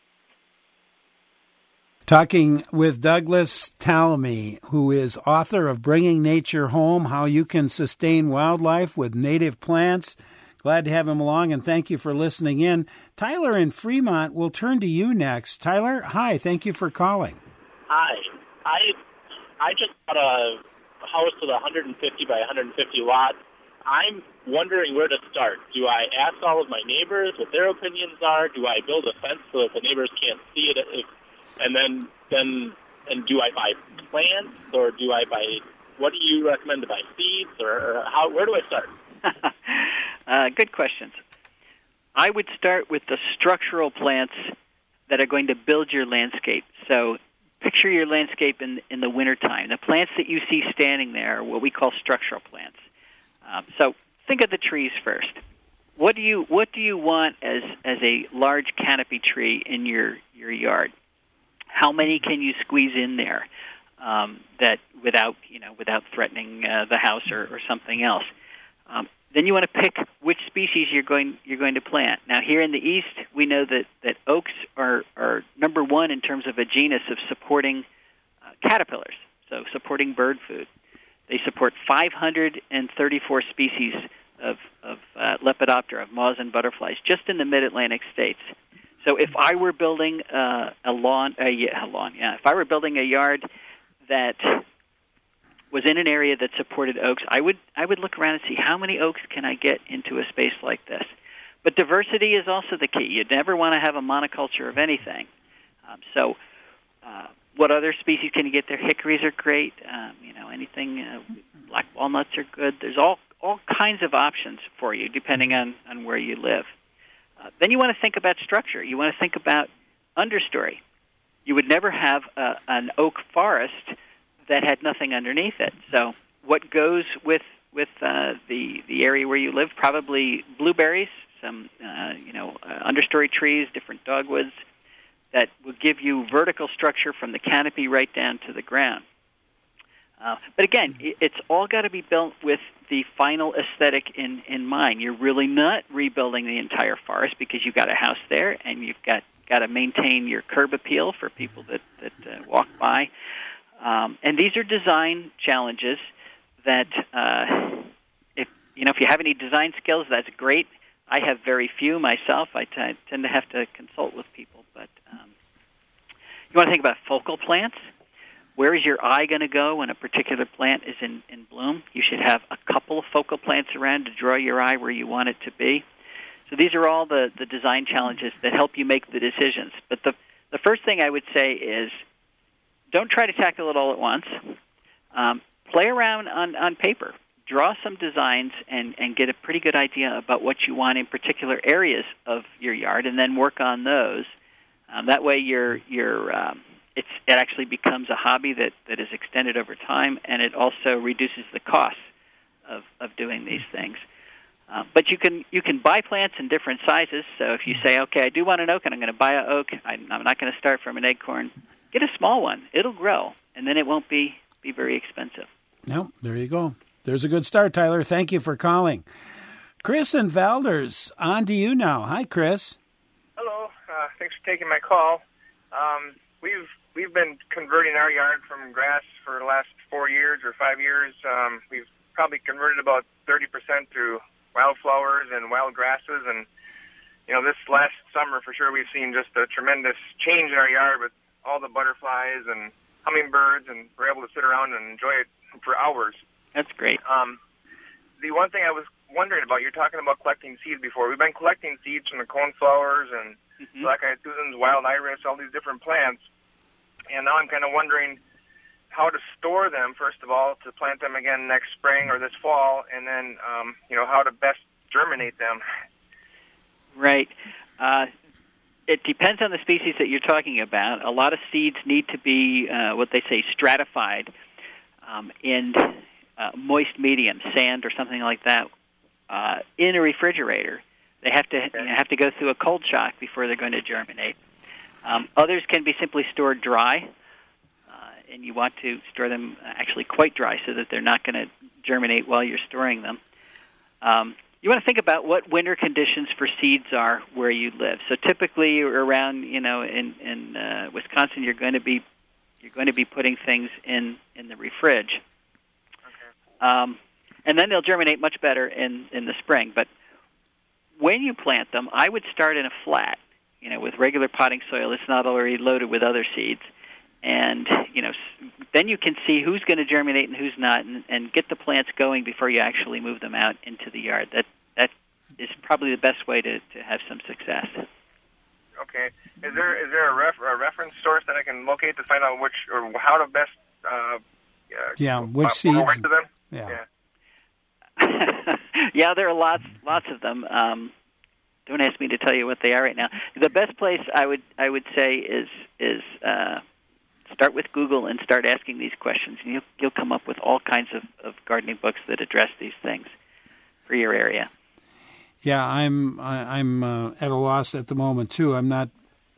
Talking with Douglas Talamy, who is author of Bringing Nature Home, How You Can Sustain Wildlife with Native Plants. Glad to have him along, and thank you for listening in. Tyler in Fremont will turn to you next. Tyler, hi, thank you for calling. Hi. I I just got a house with a one hundred fifty by one hundred fifty lot. I'm wondering where to start. Do I ask all of my neighbors what their opinions are? Do I build a fence so that the neighbors can't see it? If, and then, then, and do I buy plants, or do I buy? What do you recommend to buy, seeds, or, or how? Where do I start? uh, good questions. I would start with the structural plants that are going to build your landscape. So picture your landscape in in the wintertime. The plants that you see standing there are what we call structural plants. Um, so think of the trees first. What do you what do you want as as a large canopy tree in your, your yard? How many can you squeeze in there um, that without you know without threatening uh, the house or, or something else? Um, then you want to pick which species you're going you're going to plant. Now here in the East, we know that, that oaks are, are number one in terms of a genus of supporting uh, caterpillars, so supporting bird food. They support five hundred thirty-four species of, of uh, Lepidoptera, of moths and butterflies, just in the mid-Atlantic states. So if I were building uh, a lawn, a, a lawn, yeah, if I were building a yard that was in an area that supported oaks, I would I would look around and see how many oaks can I get into a space like this. But diversity is also the key. You'd never want to have a monoculture of anything. Um, so, uh, what other species can you get there? Hickories are great. Um, you know, anything. Uh, black walnuts are good. There's all all kinds of options for you depending on, on where you live. Uh, then you want to think about structure. You want to think about understory. You would never have a, an oak forest that had nothing underneath it. So what goes with with uh, the the area where you live? Probably blueberries, some uh, you know uh, understory trees, different dogwoods that will give you vertical structure from the canopy right down to the ground. Uh, but again, it's all got to be built with the final aesthetic in, in mind. You're really not rebuilding the entire forest because you've got a house there and you've got, got to maintain your curb appeal for people that, that uh, walk by. Um, and these are design challenges that, uh, if you know, if you have any design skills, that's great. I have very few myself. I t- tend to have to consult with people. But um, you want to think about focal plants. Where is your eye going to go when a particular plant is in, in bloom? You should have a couple of focal plants around to draw your eye where you want it to be. So these are all the, the design challenges that help you make the decisions. But the, the first thing I would say is don't try to tackle it all at once. Um, play around on, on paper. Draw some designs and, and get a pretty good idea about what you want in particular areas of your yard, and then work on those. Um, that way you're, you're um, It's, it actually becomes a hobby that, that is extended over time, and it also reduces the cost of, of doing these things. Uh, but you can you can buy plants in different sizes. So if you say, okay, I do want an oak, and I'm going to buy an oak, I'm, I'm not going to start from an acorn, get a small one. It'll grow, and then it won't be, be very expensive. No, there you go. There's a good start, Tyler. Thank you for calling. Chris and Valders, on to you now. Hi, Chris. Hello. Uh, thanks for taking my call. Um, we've We've been converting our yard from grass for the last four years or five years. Um, we've probably converted about thirty percent to wildflowers and wild grasses. And, you know, this last summer for sure we've seen just a tremendous change in our yard with all the butterflies and hummingbirds, and we're able to sit around and enjoy it for hours. That's great. Um, the one thing I was wondering about, you're talking about collecting seeds before. We've been collecting seeds from the coneflowers and mm-hmm. black eyed Susans, wild iris, all these different plants. And now I'm kind of wondering how to store them, first of all, to plant them again next spring or this fall, and then, um, you know, how to best germinate them. Right. Uh, it depends on the species that you're talking about. A lot of seeds need to be uh, what they say stratified um, in uh, moist medium, sand or something like that, uh, in a refrigerator. They have to okay. you know, have to go through a cold shock before they're going to germinate. Um, others can be simply stored dry, uh, and you want to store them actually quite dry so that they're not going to germinate while you're storing them. Um, you want to think about what winter conditions for seeds are where you live. So typically around, you know, in, in uh, Wisconsin, you're going to be you're going to be putting things in, in the refrige. Okay. Um, and then they'll germinate much better in, in the spring. But when you plant them, I would start in a flat. You know, with regular potting soil, it's not already loaded with other seeds. And, you know, then you can see who's going to germinate and who's not, and, and get the plants going before you actually move them out into the yard. That that is probably the best way to, to have some success. Okay. Is there is there a, ref, a reference source that I can locate to find out which or how to best uh, uh, yeah, which uh, seeds? To them? Yeah. Yeah. yeah, there are lots lots of them. Um, Don't ask me to tell you what they are right now. The best place I would I would say is is uh, start with Google and start asking these questions, and you'll you'll come up with all kinds of, of gardening books that address these things for your area. Yeah, I'm I'm uh, at a loss at the moment too. I'm not.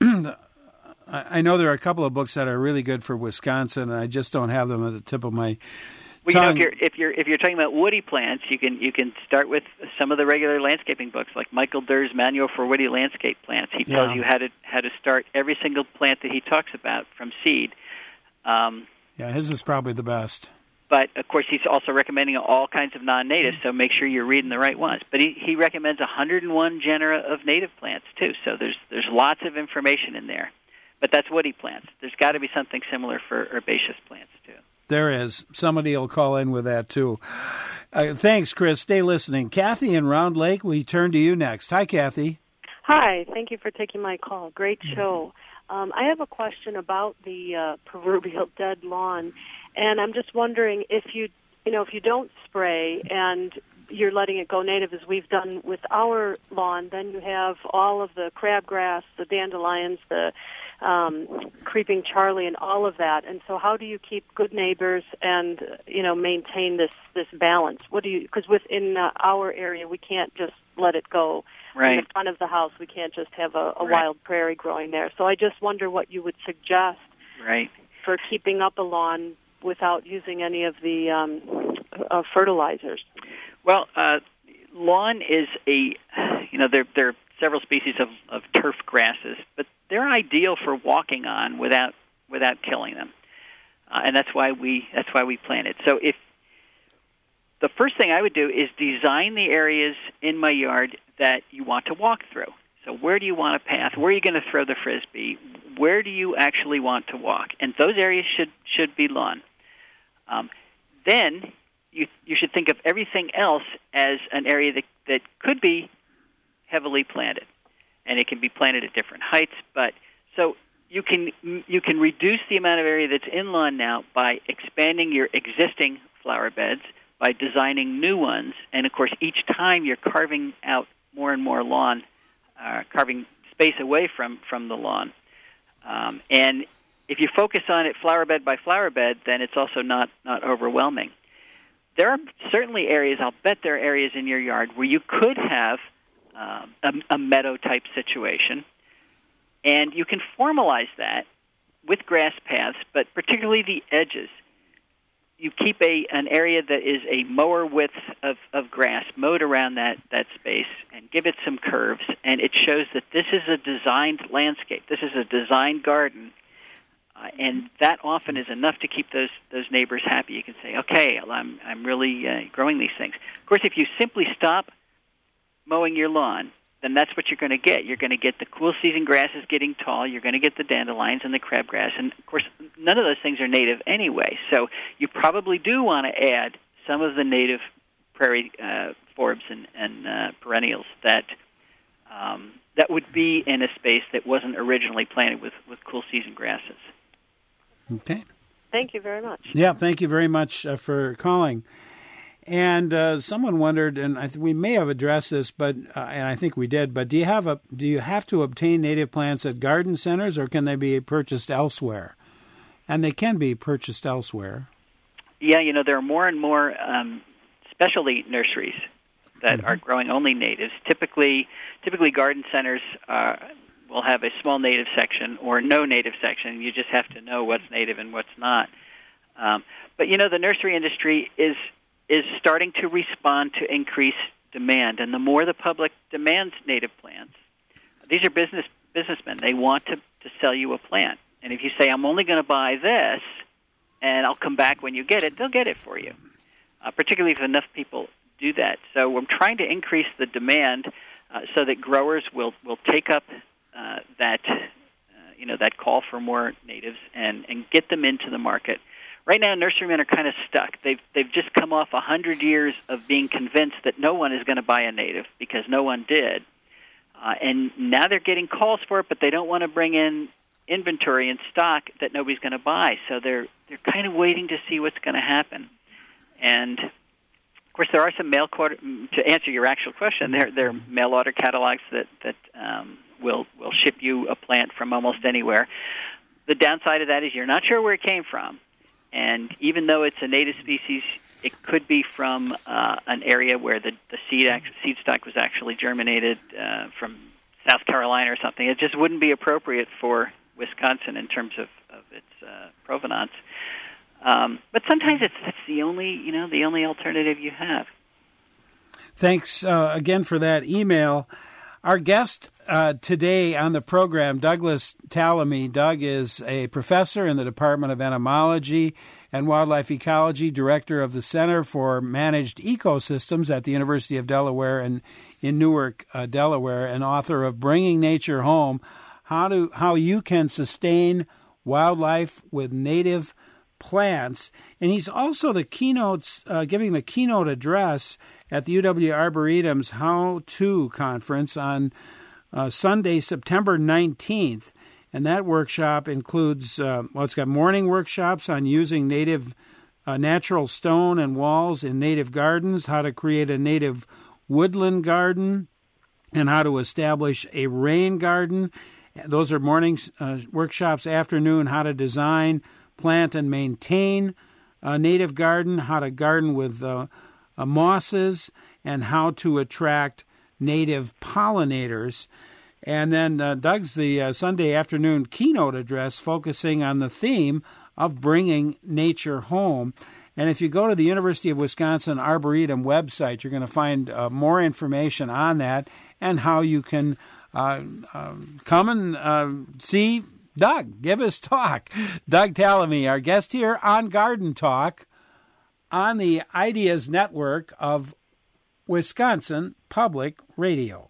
I know there are a couple of books that are really good for Wisconsin, and I just don't have them at the tip of my. Well, you know, if you're if you're if you're talking about woody plants, you can you can start with some of the regular landscaping books, like Michael Durr's Manual for Woody Landscape Plants. He tells yeah. you how to how to start every single plant that he talks about from seed. Um, yeah, his is probably the best. but, of course, he's also recommending all kinds of non-natives, so make sure you're reading the right ones. But he, he recommends one hundred one genera of native plants, too, so there's there's lots of information in there. But that's woody plants. There's got to be something similar for herbaceous plants, too. There is. Somebody will call in with that, too. Uh, thanks, Chris. Stay listening. Kathy in Round Lake, we turn to you next. Hi, Kathy. Hi. Thank you for taking my call. Great show. Um, I have a question about the uh, proverbial dead lawn, and I'm just wondering if you, you know, if you don't spray and you're letting it go native, as we've done with our lawn, then you have all of the crabgrass, the dandelions, the um, creeping Charlie, and all of that. And so, how do you keep good neighbors and you know maintain this this balance? What do you? Because within uh, our area, we can't just let it go. Right. In the front of the house, we can't just have a, a Right. wild prairie growing there. So I just wonder what you would suggest Right. for keeping up a lawn without using any of the um, uh, fertilizers. Well, uh, lawn is a, you know, there, there are several species of, of turf grasses, but they're ideal for walking on without without killing them, uh, and that's why we that's why we plant it. So if the first thing I would do is design the areas in my yard that you want to walk through. So where do you want a path? Where are you going to throw the Frisbee? Where do you actually want to walk? And those areas should should be lawn. Um, then you you should think of everything else as an area that, that could be heavily planted. And it can be planted at different heights. But so you can you can reduce the amount of area that's in lawn now by expanding your existing flower beds, by designing new ones, and of course each time you're carving out more and more lawn, uh, carving space away from, from the lawn. Um, and if you focus on it flower bed by flower bed, then it's also not, not overwhelming. There are certainly areas, I'll bet there are areas in your yard where you could have um, a, a meadow-type situation, and you can formalize that with grass paths, but particularly the edges. You keep a an area that is a mower width of, of grass mowed around that, that space and give it some curves, and it shows that this is a designed landscape. This is a designed garden, uh, and that often is enough to keep those those neighbors happy. You can say, okay, I'm I'm really uh, growing these things. Of course, if you simply stop mowing your lawn, then that's what you're going to get. You're going to get the cool season grasses getting tall. You're going to get the dandelions and the crabgrass. And, of course, none of those things are native anyway. So you probably do want to add some of the native prairie uh, forbs and, and uh, perennials that um, that would be in a space that wasn't originally planted with, with cool season grasses. Okay. Thank you very much. Yeah, thank you very much uh, for calling. And uh, someone wondered, and I th- we may have addressed this, but uh, and I think we did. But do you have a do you have to obtain native plants at garden centers, or can they be purchased elsewhere? And they can be purchased elsewhere. Yeah, you know there are more and more um, specialty nurseries that mm-hmm. are growing only natives. Typically, typically garden centers uh, will have a small native section or no native section. You just have to know what's native and what's not. Um, but you know the nursery industry is. is starting to respond to increased demand. And the more the public demands native plants, these are business businessmen. They want to, to sell you a plant. And if you say, I'm only going to buy this, and I'll come back when you get it, they'll get it for you, uh, particularly if enough people do that. So I'm trying to increase the demand uh, so that growers will, will take up uh, that, uh, you know, that call for more natives and, and get them into the market. Right now, nurserymen are kind of stuck. They've they've just come off a hundred years of being convinced that no one is going to buy a native because no one did, uh, and now they're getting calls for it, but they don't want to bring in inventory and stock that nobody's going to buy. So they're they're kind of waiting to see what's going to happen. And of course, there are some mail order. To answer your actual question, there there are mail order catalogs that that um, will will ship you a plant from almost anywhere. The downside of that is you're not sure where it came from. And even though it's a native species, it could be from uh, an area where the, the seed act, seed stock was actually germinated uh, from South Carolina or something. It just wouldn't be appropriate for Wisconsin in terms of, of its uh, provenance. Um, but sometimes it's that's the only you know the only alternative you have. Thanks uh, again for that email. Our guest uh, today on the program, Douglas Tallamy. Doug is a professor in the Department of Entomology and Wildlife Ecology, Director of the Center for Managed Ecosystems at the University of Delaware and in Newark, uh, Delaware, and author of Bringing Nature Home, how to how you can sustain wildlife with native plants. And he's also the keynotes, uh, giving the keynote address at the U W Arboretum's How To Conference on uh, Sunday, September nineteenth. And that workshop includes, uh, well, it's got morning workshops on using native uh, natural stone and walls in native gardens, how to create a native woodland garden, and how to establish a rain garden. Those are morning uh, workshops. Afternoon, how to design, plant, and maintain a native garden, how to garden with uh, uh, mosses, and how to attract native pollinators. And then uh, Doug's the uh, Sunday afternoon keynote address focusing on the theme of bringing nature home. And if you go to the University of Wisconsin Arboretum website, you're going to find uh, more information on that and how you can uh, uh, come and uh, see Doug give his talk. Doug Tallamy, our guest here on Garden Talk on the Ideas Network of Wisconsin Public Radio.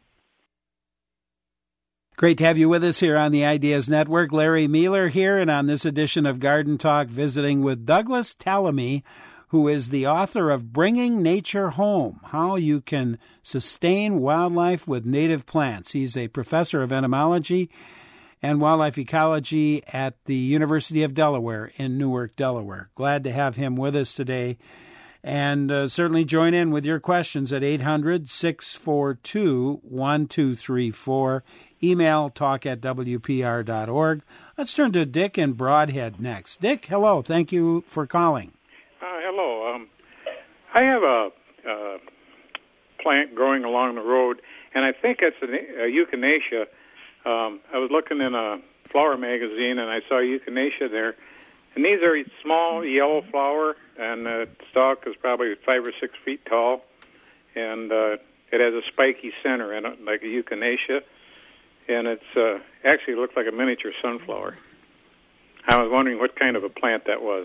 Great to have you with us here on the Ideas Network. Larry Mealer here, and on this edition of Garden Talk, visiting with Douglas Tallamy, who is the author of Bringing Nature Home, How You Can Sustain Wildlife with Native Plants. He's a professor of entomology and wildlife ecology at the University of Delaware in Newark, Delaware. Glad to have him with us today. And uh, certainly join in with your questions at eight hundred, six four two, one two three four. Email talk at w p r dot org. Let's turn to Dick in Broadhead next. Dick, hello. Thank you for calling. Uh, hello. Um, I have a, a plant growing along the road, and I think it's a, a echinacea. Um, I was looking in a flower magazine, and I saw echinacea there. And these are small yellow flower, and the stalk is probably five or six feet tall, and uh, it has a spiky center in it, like a echinacea, and it's uh, actually looks like a miniature sunflower. I was wondering what kind of a plant that was.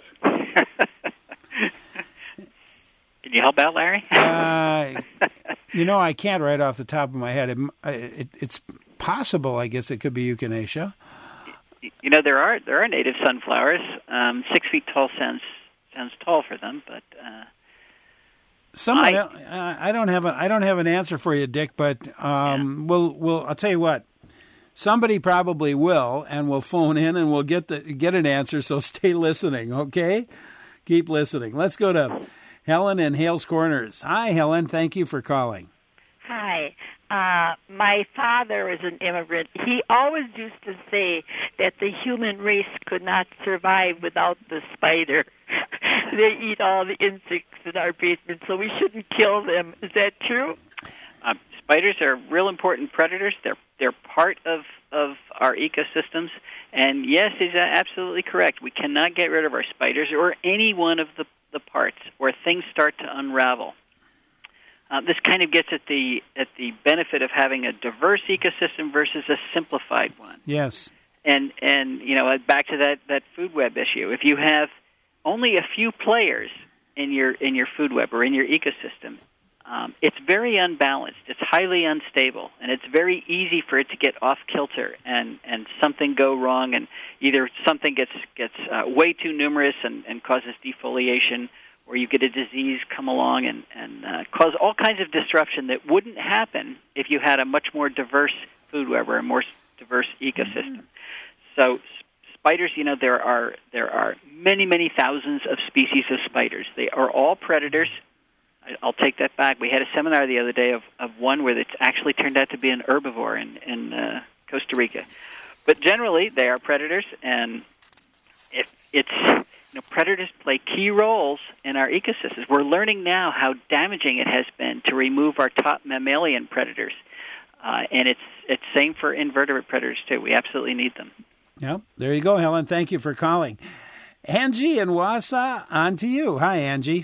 Can you help out, Larry? uh, you know, I can't right off the top of my head. It, it, it's possible, I guess it could be echinacea. You know, there are there are native sunflowers. Um, six feet tall sounds sounds tall for them, but uh, someone I, else, uh, I don't have a I don't have an answer for you, Dick. But um, yeah. we'll we'll I'll tell you what. Somebody probably will, and we'll phone in and we'll get the get an answer. So stay listening, okay? Keep listening. Let's go to Helen in Hales Corners. Hi, Helen. Thank you for calling. Hi. Uh, my father is an immigrant. He always used to say that the human race could not survive without the spider. They eat all the insects in our basement, so we shouldn't kill them. Is that true? Um, spiders are real important predators. They're they're part of, of our ecosystems. And yes, he's absolutely correct. We cannot get rid of our spiders or any one of the, the parts where things start to unravel. Uh, this kind of gets at the at the benefit of having a diverse ecosystem versus a simplified one. Yes. And and you know, back to that, that food web issue. If you have only a few players in your in your food web or in your ecosystem, um, it's very unbalanced. It's highly unstable, and it's very easy for it to get off kilter and, and something go wrong, and either something gets gets uh, way too numerous and, and causes defoliation, or you get a disease come along and, and uh, cause all kinds of disruption that wouldn't happen if you had a much more diverse food web or a more diverse ecosystem. Mm-hmm. So spiders, you know, there are there are many, many thousands of species of spiders. They are all predators. I'll take that back. We had a seminar the other day of, of one where it actually turned out to be an herbivore in, in uh, Costa Rica. But generally, they are predators, and if it's... You know, predators play key roles in our ecosystems. We're learning now how damaging it has been to remove our top mammalian predators, uh, and it's it's same for invertebrate predators too. We absolutely need them. Yeah, there you go, Helen. Thank you for calling. Angie in Wausau, on to you. Hi, Angie.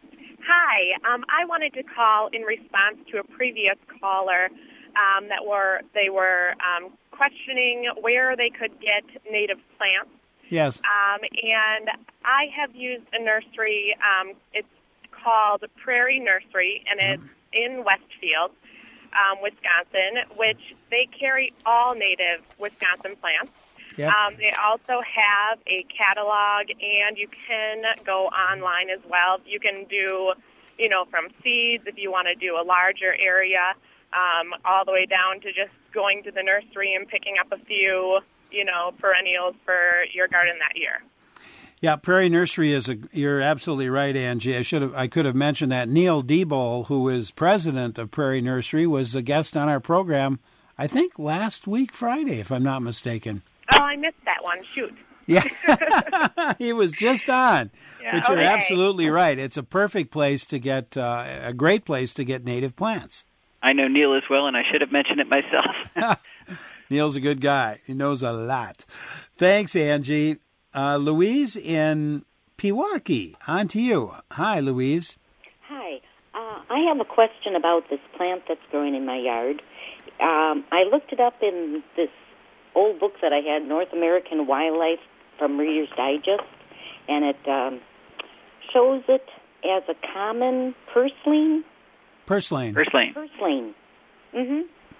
Hi. Um, I wanted to call in response to a previous caller um, that were they were um, questioning where they could get native plants. Yes. Um, and I have used a nursery. Um, it's called Prairie Nursery, and it's in Westfield, um, Wisconsin, which they carry all native Wisconsin plants. Yep. Um, they also have a catalog, and you can go online as well. You can do, you know, from seeds if you want to do a larger area, um, all the way down to just going to the nursery and picking up a few, you know, perennials for your garden that year. Yeah, Prairie Nursery is a. You're absolutely right, Angie. I should have. I could have mentioned that Neil Diebold, who is president of Prairie Nursery, was a guest on our program, I think last week Friday, if I'm not mistaken. Oh, I missed that one. Shoot. Yeah, he was just on. Yeah. But you're Okay. absolutely right. It's a perfect place to get uh, a great place to get native plants. I know Neil as well, and I should have mentioned it myself. Neil's a good guy. He knows a lot. Thanks, Angie. Uh, Louise in Pewaukee, on to you. Hi, Louise. Hi. Uh, I have a question about this plant that's growing in my yard. Um, I looked it up in this old book that I had, North American Wildlife from Reader's Digest, and it um, shows it as a common purslane. Purslane. Purslane. Purslane. Mm-hmm.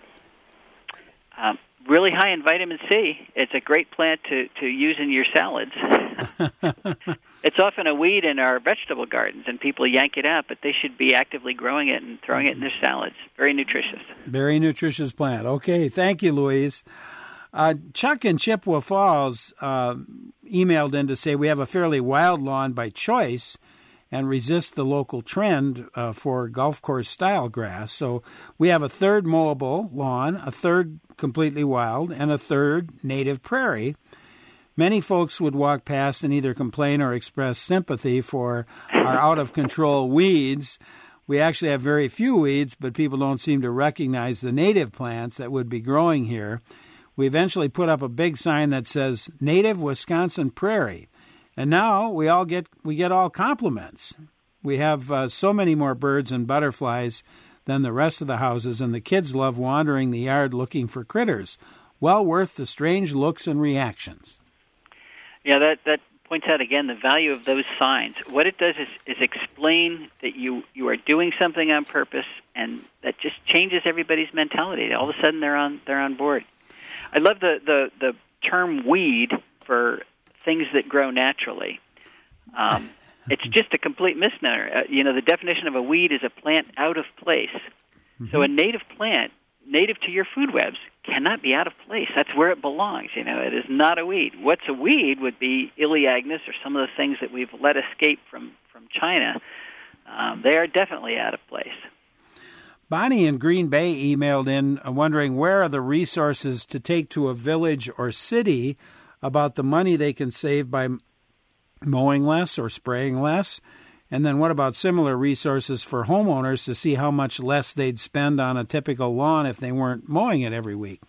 Um, really high in vitamin C. It's a great plant to, to use in your salads. It's often a weed in our vegetable gardens, and people yank it out, but they should be actively growing it and throwing it in their salads. Very nutritious. Very nutritious plant. Okay, thank you, Louise. Uh, Chuck in Chippewa Falls uh, emailed in to say we have a fairly wild lawn by choice and resist the local trend uh, for golf course style grass. So we have a third mowable lawn, a third completely wild, and a third native prairie. Many folks would walk past and either complain or express sympathy for our out-of-control weeds. We actually have very few weeds, but people don't seem to recognize the native plants that would be growing here. We eventually put up a big sign that says Native Wisconsin Prairie. And now we all get we get all compliments. We have uh, so many more birds and butterflies than the rest of the houses, and the kids love wandering the yard looking for critters. Well worth the strange looks and reactions. Yeah, that, that points out again the value of those signs. What it does is, is explain that you, you are doing something on purpose, and that just changes everybody's mentality. All of a sudden they're on they're on board. I love the, the, the term weed for things that grow naturally. Um, it's just a complete misnomer. Uh, you know, the definition of a weed is a plant out of place. Mm-hmm. So a native plant, native to your food webs, cannot be out of place. That's where it belongs. You know, it is not a weed. What's a weed would be Elaeagnus or some of the things that we've let escape from, from China. Um, they are definitely out of place. Bonnie in Green Bay emailed in wondering where are the resources to take to a village or city about the money they can save by mowing less or spraying less. And then what about similar resources for homeowners to see how much less they'd spend on a typical lawn if they weren't mowing it every week?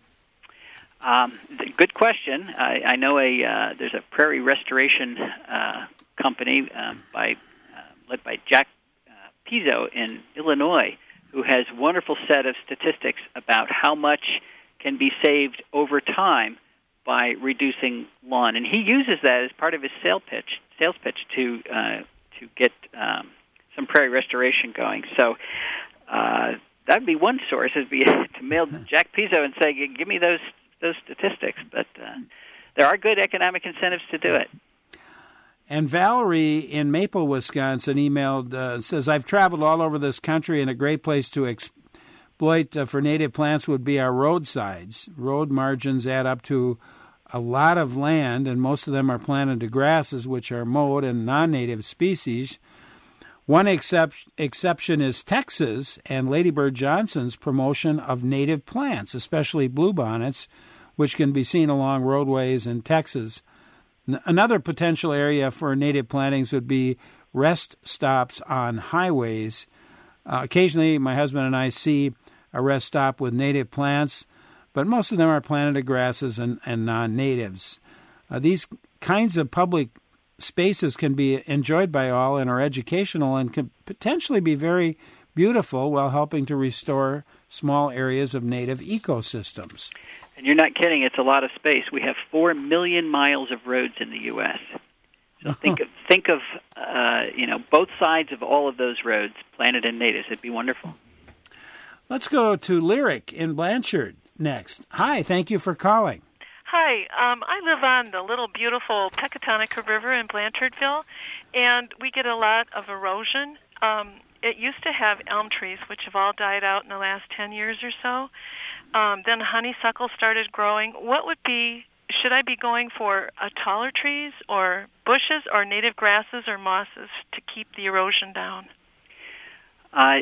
Um, good question. I, I know a uh, there's a prairie restoration uh, company um, by uh, led by Jack uh, Pizzo in Illinois, who has a wonderful set of statistics about how much can be saved over time by reducing lawn, and he uses that as part of his sales pitch. Sales pitch to uh, to get um, some prairie restoration going. So uh, that'd be one source. Would be to mail Jack Pizzo and say, "Give me those those statistics." But uh, there are good economic incentives to do it. And Valerie in Maple, Wisconsin, emailed, uh, says, I've traveled all over this country, and a great place to exploit uh, for native plants would be our roadsides. Road margins add up to a lot of land, and most of them are planted to grasses, which are mowed and non-native species. One excep- exception is Texas and Lady Bird Johnson's promotion of native plants, especially bluebonnets, which can be seen along roadways in Texas. Another potential area for native plantings would be rest stops on highways. Uh, occasionally, my husband and I see a rest stop with native plants, but most of them are planted to grasses and, and non-natives. Uh, these kinds of public spaces can be enjoyed by all and are educational and can potentially be very beautiful while helping to restore small areas of native ecosystems. And you're not kidding, it's a lot of space. We have four million miles of roads in the U S So think of, think of uh, you know, both sides of all of those roads planted in natives. It'd be wonderful. Let's go to Lyric in Blanchard next. Hi, thank you for calling. Hi, um, I live on the little beautiful Pecatonica River in Blanchardville, and we get a lot of erosion. Um, it used to have elm trees, which have all died out in the last ten years or so. Um, then honeysuckle started growing. What would be, should I be going for uh, taller trees or bushes or native grasses or mosses to keep the erosion down? Uh,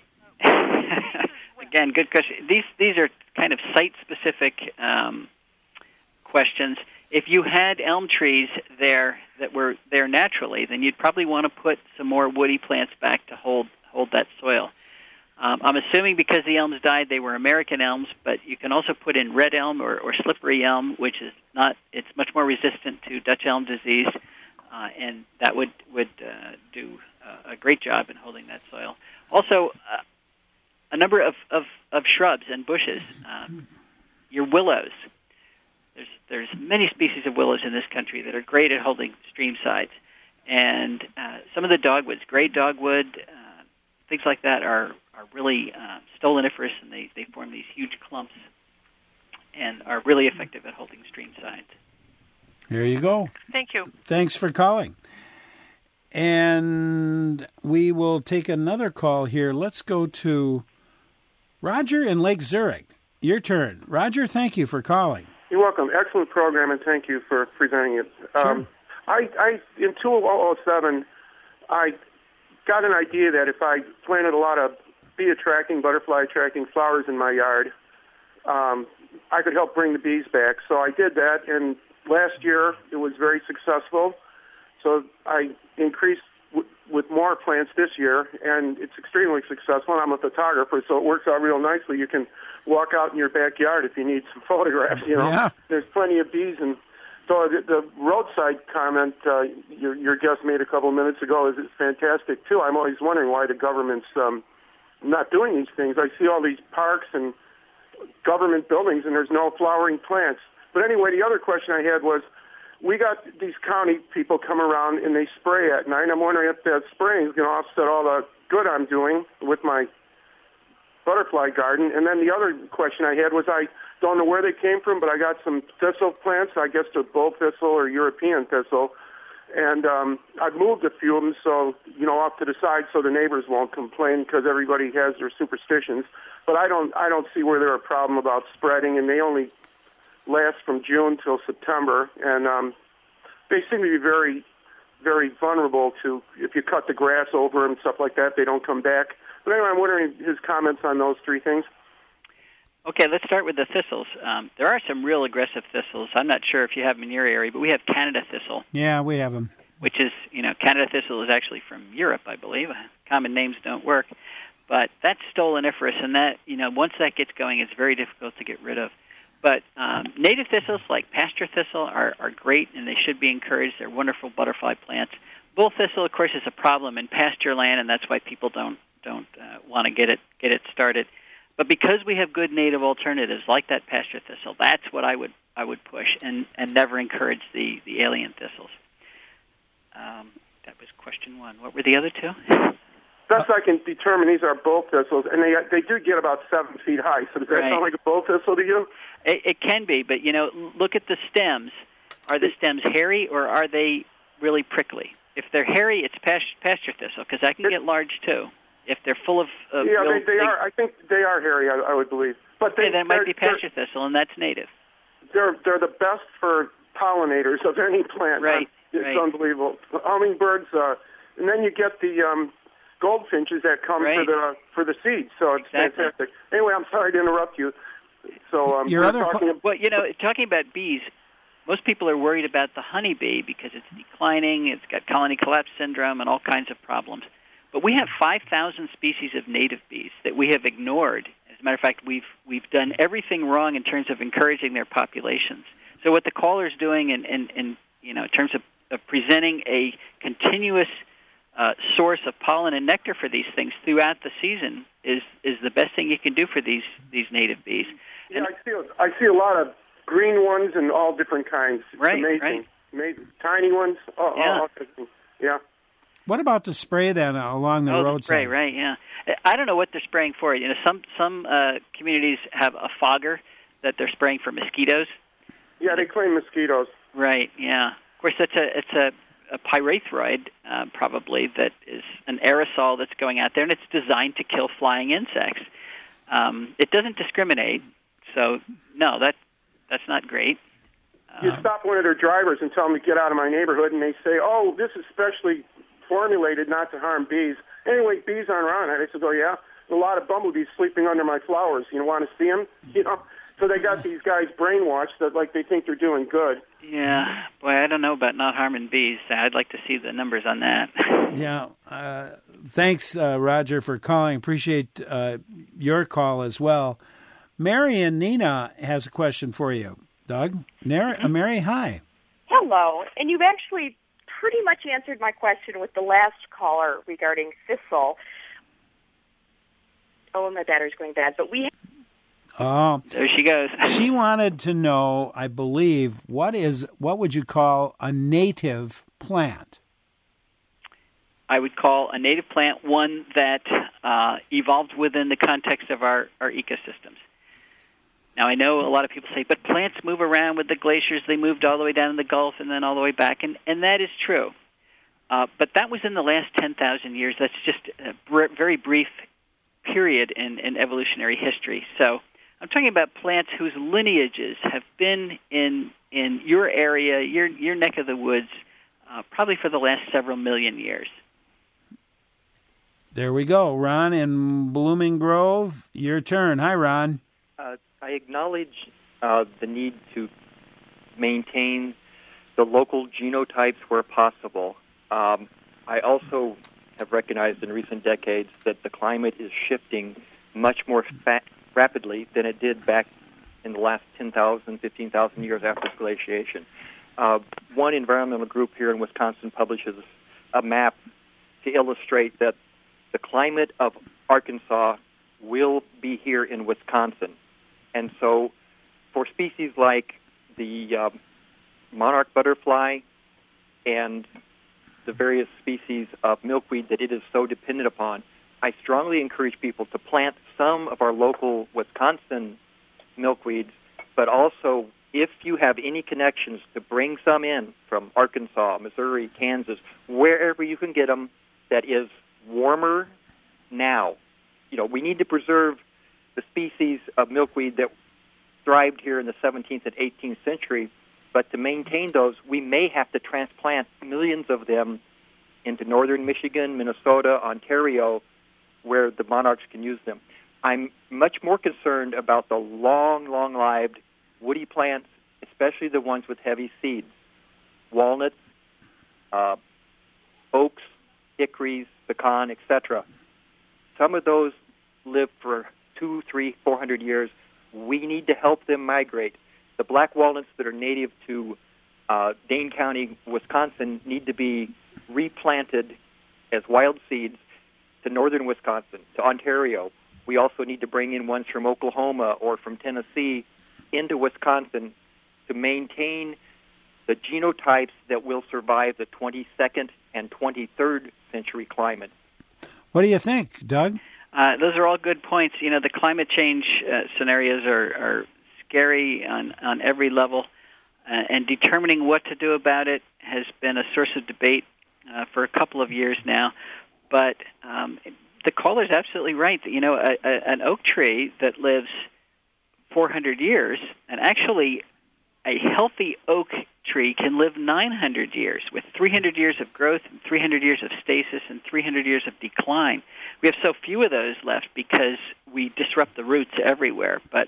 again, good question. These, these are kind of site-specific um questions. If you had elm trees there that were there naturally, then you'd probably want to put some more woody plants back to hold hold that soil. Um, I'm assuming because the elms died, they were American elms, but you can also put in red elm or, or slippery elm, which is not. It's much more resistant to Dutch elm disease, uh, and that would would uh, do uh, a great job in holding that soil. Also, uh, a number of, of, of shrubs and bushes. Um, your willows. There's there's many species of willows in this country that are great at holding stream sides, and uh, some of the dogwoods, gray dogwood, uh, things like that are are really uh, stoloniferous, and they, they form these huge clumps, and are really effective at holding stream sides. There you go. Thank you. Thanks for calling. And we will take another call here. Let's go to Roger in Lake Zurich. Your turn, Roger. Thank you for calling. You're welcome. Excellent program, and thank you for presenting it. Sure. Um, I, I, in two thousand seven, I got an idea that if I planted a lot of bee-attracting, butterfly-attracting flowers in my yard, um, I could help bring the bees back. So I did that, and last year it was very successful. So I increased w- with more plants this year, and it's extremely successful. And I'm a photographer, so it works out real nicely. You can walk out in your backyard if you need some photographs, you know. Yeah. There's plenty of bees. And so the, the roadside comment uh, your, your guest made a couple of minutes ago is, is fantastic, too. I'm always wondering why the government's um, not doing these things. I see all these parks and government buildings, and there's no flowering plants. But anyway, the other question I had was, we got these county people come around, and they spray at night. I'm wondering if that spraying is going to offset all the good I'm doing with my butterfly garden. And then the other question I had was, I don't know where they came from, but I got some thistle plants. I guess they're bull thistle or European thistle. And um, I've moved a few of them, so, you know, off to the side so the neighbors won't complain because everybody has their superstitions. But I don't I don't see where they're a problem about spreading, and they only last from June till September. And um, they seem to be very, very vulnerable to, if you cut the grass over them and stuff like that, they don't come back. But anyway, I'm wondering his comments on those three things. Okay, let's start with the thistles. Um, there are some real aggressive thistles. I'm not sure if you have them in your area, but we have Canada thistle. Yeah, we have them. Which is, you know, Canada thistle is actually from Europe, I believe. Common names don't work. But that's stoloniferous, and that, you know, once that gets going, it's very difficult to get rid of. But um, native thistles like pasture thistle are, are great, and they should be encouraged. They're wonderful butterfly plants. Bull thistle, of course, is a problem in pasture land, and that's why people don't don't uh, want to get it get it started. But because we have good native alternatives like that pasture thistle, that's what I would I would push, and, and never encourage the, the alien thistles. Um, that was question one. What were the other two? Best I can determine, these are bull thistles, and they they do get about seven feet high. So does that Right. sound like a bull thistle to you? It, it can be, but, you know, look at the stems. Are the stems hairy, or are they really prickly? If they're hairy, it's pasture, pasture thistle, because that can get large, too. If they're full of... Uh, yeah, real they, they big, are. I think they are hairy, I, I would believe. But they, okay, that might be they're- pasture thistle, and that's native. They're they're the best for pollinators of any plant. Right, It's right. unbelievable. Hummingbirds, uh, and then you get the um, goldfinches that come Right. for the for the seeds. So it's Exactly. fantastic. Anyway, I'm sorry to interrupt you. So um, Your we're other talking well, you know, talking about bees, most people are worried about the honeybee because it's declining, it's got colony collapse syndrome, and all kinds of problems. But we have five thousand species of native bees that we have ignored. As a matter of fact, we've we've done everything wrong in terms of encouraging their populations. So what the caller's doing, in, in, in you know, in terms of, of presenting a continuous uh, source of pollen and nectar for these things throughout the season, is is the best thing you can do for these these native bees. Yeah, I see. I see a lot of green ones and all different kinds. It's right, amazing. right. Amazing. Tiny ones. Oh, yeah. Oh, oh, yeah. What about the spray then along the oh, roadside? The spray, right? Yeah. I don't know what they're spraying for. You know, some some uh, communities have a fogger that they're spraying for mosquitoes. Yeah, they claim mosquitoes. Right. Yeah. Of course, that's a it's a, a pyrethroid uh, probably that is an aerosol that's going out there, and it's designed to kill flying insects. Um, it doesn't discriminate, so no, that that's not great. You stop one of their drivers and tell them to get out of my neighborhood, and they say, "Oh, this is specially formulated not to harm bees." Anyway, bees aren't around. I said, "Oh yeah, a lot of bumblebees sleeping under my flowers. You want to see them?" You know, so they got these guys brainwashed that like they think they're doing good. Yeah, boy, I don't know about not harming bees. I'd like to see the numbers on that. Yeah, uh, thanks, uh, Roger, for calling. Appreciate uh, your call as well. Mary and Nina has a question for you. Doug? Mary, uh, Mary, hi. Hello. And you've actually pretty much answered my question with the last caller regarding thistle. Oh, and my battery's going bad. But we. Oh, there she goes. She wanted to know, I believe, what is what would you call a native plant? I would call a native plant one that uh, evolved within the context of our, our ecosystems. Now, I know a lot of people say, but plants move around with the glaciers. They moved all the way down in the Gulf and then all the way back, and, and that is true. Uh, but that was in the last ten thousand years. That's just a br- very brief period in, in evolutionary history. So I'm talking about plants whose lineages have been in in your area, your your neck of the woods, uh, probably for the last several million years. There we go. Ron in Blooming Grove, your turn. Hi, Ron. Uh, I acknowledge uh, the need to maintain the local genotypes where possible. Um, I also have recognized in recent decades that the climate is shifting much more fa- rapidly than it did back in the last ten thousand, fifteen thousand years after glaciation. Uh, one environmental group here in Wisconsin publishes a map to illustrate that the climate of Arkansas will be here in Wisconsin. And so for species like the um, monarch butterfly and the various species of milkweed that it is so dependent upon, I strongly encourage people to plant some of our local Wisconsin milkweeds, but also if you have any connections to bring some in from Arkansas, Missouri, Kansas, wherever you can get them that is warmer now. You know, we need to preserve the species of milkweed that thrived here in the seventeenth and eighteenth century, but to maintain those, we may have to transplant millions of them into northern Michigan, Minnesota, Ontario, where the monarchs can use them. I'm much more concerned about the long, long-lived woody plants, especially the ones with heavy seeds, walnuts, uh, oaks, hickories, pecan, et cetera. Some of those live for two, three, four hundred years. We need to help them migrate. The black walnuts that are native to uh, Dane County, Wisconsin, need to be replanted as wild seeds to northern Wisconsin, to Ontario. We also need to bring in ones from Oklahoma or from Tennessee into Wisconsin to maintain the genotypes that will survive the twenty-second and twenty-third century climate. What do you think, Doug? Uh, those are all good points. You know, the climate change uh, scenarios are, are scary on, on every level, uh, and determining what to do about it has been a source of debate uh, for a couple of years now. But um, the caller's absolutely right. You know, a, a, an oak tree that lives four hundred years, and actually a healthy oak tree can live nine hundred years with three hundred years of growth and three hundred years of stasis and three hundred years of decline. We have so few of those left because we disrupt the roots everywhere. But,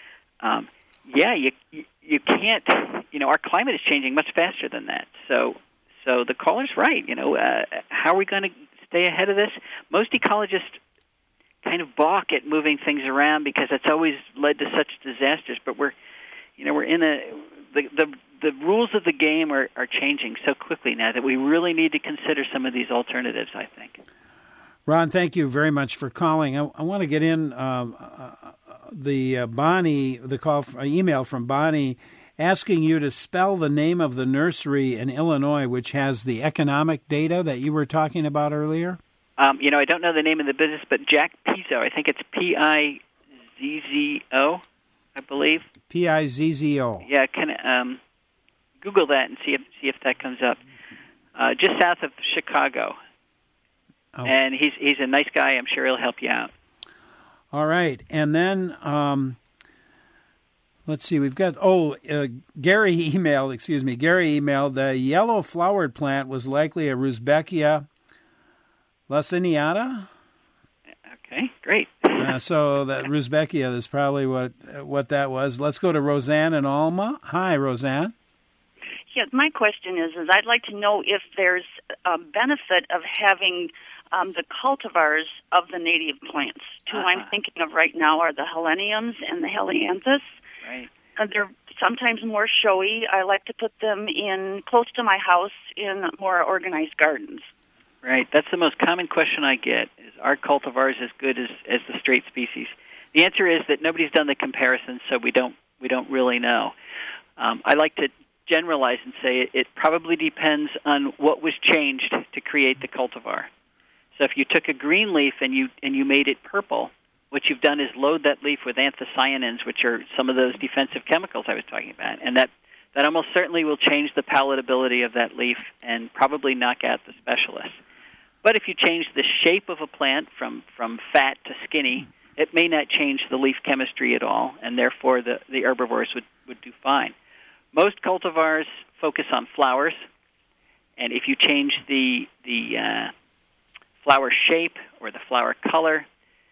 um, yeah, you, you you can't, you know, our climate is changing much faster than that. So so the caller's right. You know, uh, how are we going to stay ahead of this? Most ecologists kind of balk at moving things around because it's always led to such disasters. But we're, you know, we're in a, the the, the rules of the game are, are changing so quickly now that we really need to consider some of these alternatives, I think. Ron, thank you very much for calling. I, I want to get in um, the uh, Bonnie, the call, uh, email from Bonnie asking you to spell the name of the nursery in Illinois, which has the economic data that you were talking about earlier. Um, you know, I don't know the name of the business, but Jack Pizzo. I think it's P I Z Z O, I believe. P I Z Z O. Yeah, can um, Google that and see if see if that comes up. Uh, just south of Chicago. Oh. And he's he's a nice guy. I'm sure he'll help you out. All right, and then um, let's see. We've got oh uh, Gary emailed. Excuse me, Gary emailed the yellow flowered plant was likely a Rudbeckia laciniata. Okay, great. uh, so that Rudbeckia is probably what what that was. Let's go to Roseanne and Alma. Hi, Roseanne. Yeah, my question is, is I'd like to know if there's a benefit of having um, the cultivars of the native plants. Two uh-huh. I'm thinking of right now are the Heleniums and the Helianthus. Right. Uh, they're sometimes more showy. I like to put them in close to my house in more organized gardens. Right. That's the most common question I get, is are cultivars as good as, as the straight species? The answer is that nobody's done the comparison, so we don't we don't really know. Um, I like to generalize and say it, it probably depends on what was changed to create the cultivar. So if you took a green leaf and you and you made it purple, what you've done is load that leaf with anthocyanins, which are some of those defensive chemicals I was talking about, and that, that almost certainly will change the palatability of that leaf and probably knock out the specialists. But if you change the shape of a plant from, from fat to skinny, it may not change the leaf chemistry at all, and therefore the, the herbivores would, would do fine. Most cultivars focus on flowers, and if you change the the uh, flower shape or the flower color,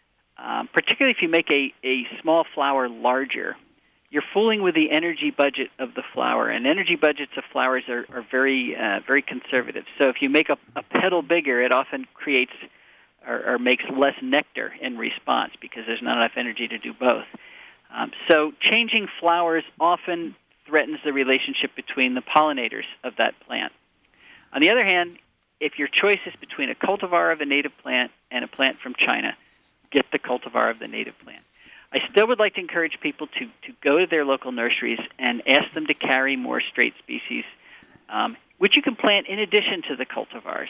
um, particularly if you make a, a small flower larger, you're fooling with the energy budget of the flower, and energy budgets of flowers are, are very uh, very conservative. So if you make a, a petal bigger, it often creates or, or makes less nectar in response because there's not enough energy to do both. Um, so changing flowers often threatens the relationship between the pollinators of that plant. On the other hand, if your choice is between a cultivar of a native plant and a plant from China, get the cultivar of the native plant. I still would like to encourage people to, to go to their local nurseries and ask them to carry more straight species, um, which you can plant in addition to the cultivars.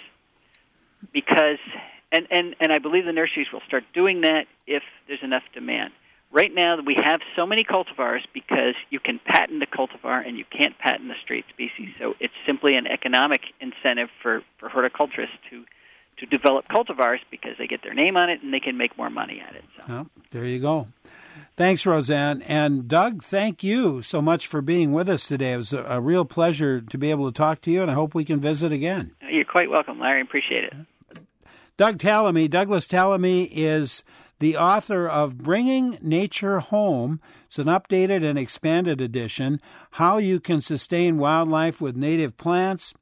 Because, and, and, and I believe the nurseries will start doing that if there's enough demand. Right now, we have so many cultivars because you can patent a cultivar and you can't patent the straight species. So it's simply an economic incentive for, for horticulturists to, to develop cultivars because they get their name on it and they can make more money at it. So. Well, there you go. Thanks, Roseanne. And Doug, thank you so much for being with us today. It was a, a real pleasure to be able to talk to you, and I hope we can visit again. You're quite welcome, Larry. Appreciate it. Doug Tallamy, Douglas Tallamy is the author of Bringing Nature Home. It's an updated and expanded edition, How You Can Sustain Wildlife with Native Plants,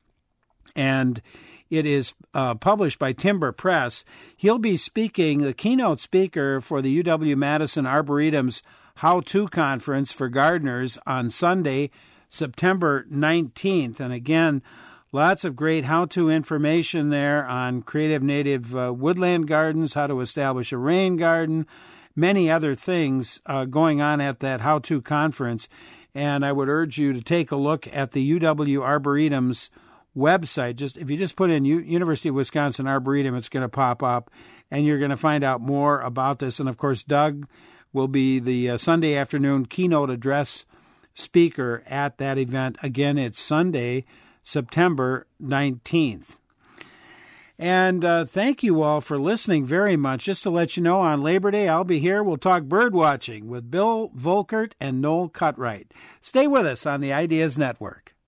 and it is uh, published by Timber Press. He'll be speaking, the keynote speaker for the U W-Madison Arboretum's How-To Conference for Gardeners on Sunday, September nineteenth. And again, lots of great how-to information there on creative native uh, woodland gardens, how to establish a rain garden, many other things uh, going on at that how-to conference. And I would urge you to take a look at the U W Arboretum's website. Just if you just put in U- University of Wisconsin Arboretum, it's going to pop up, and you're going to find out more about this. And, of course, Doug will be the uh, Sunday afternoon keynote address speaker at that event. Again, it's Sunday, September nineteenth. And uh, thank you all for listening very much. Just to let you know, on Labor Day, I'll be here. We'll talk bird watching with Bill Volkert and Noel Cutright. Stay with us on the Ideas Network.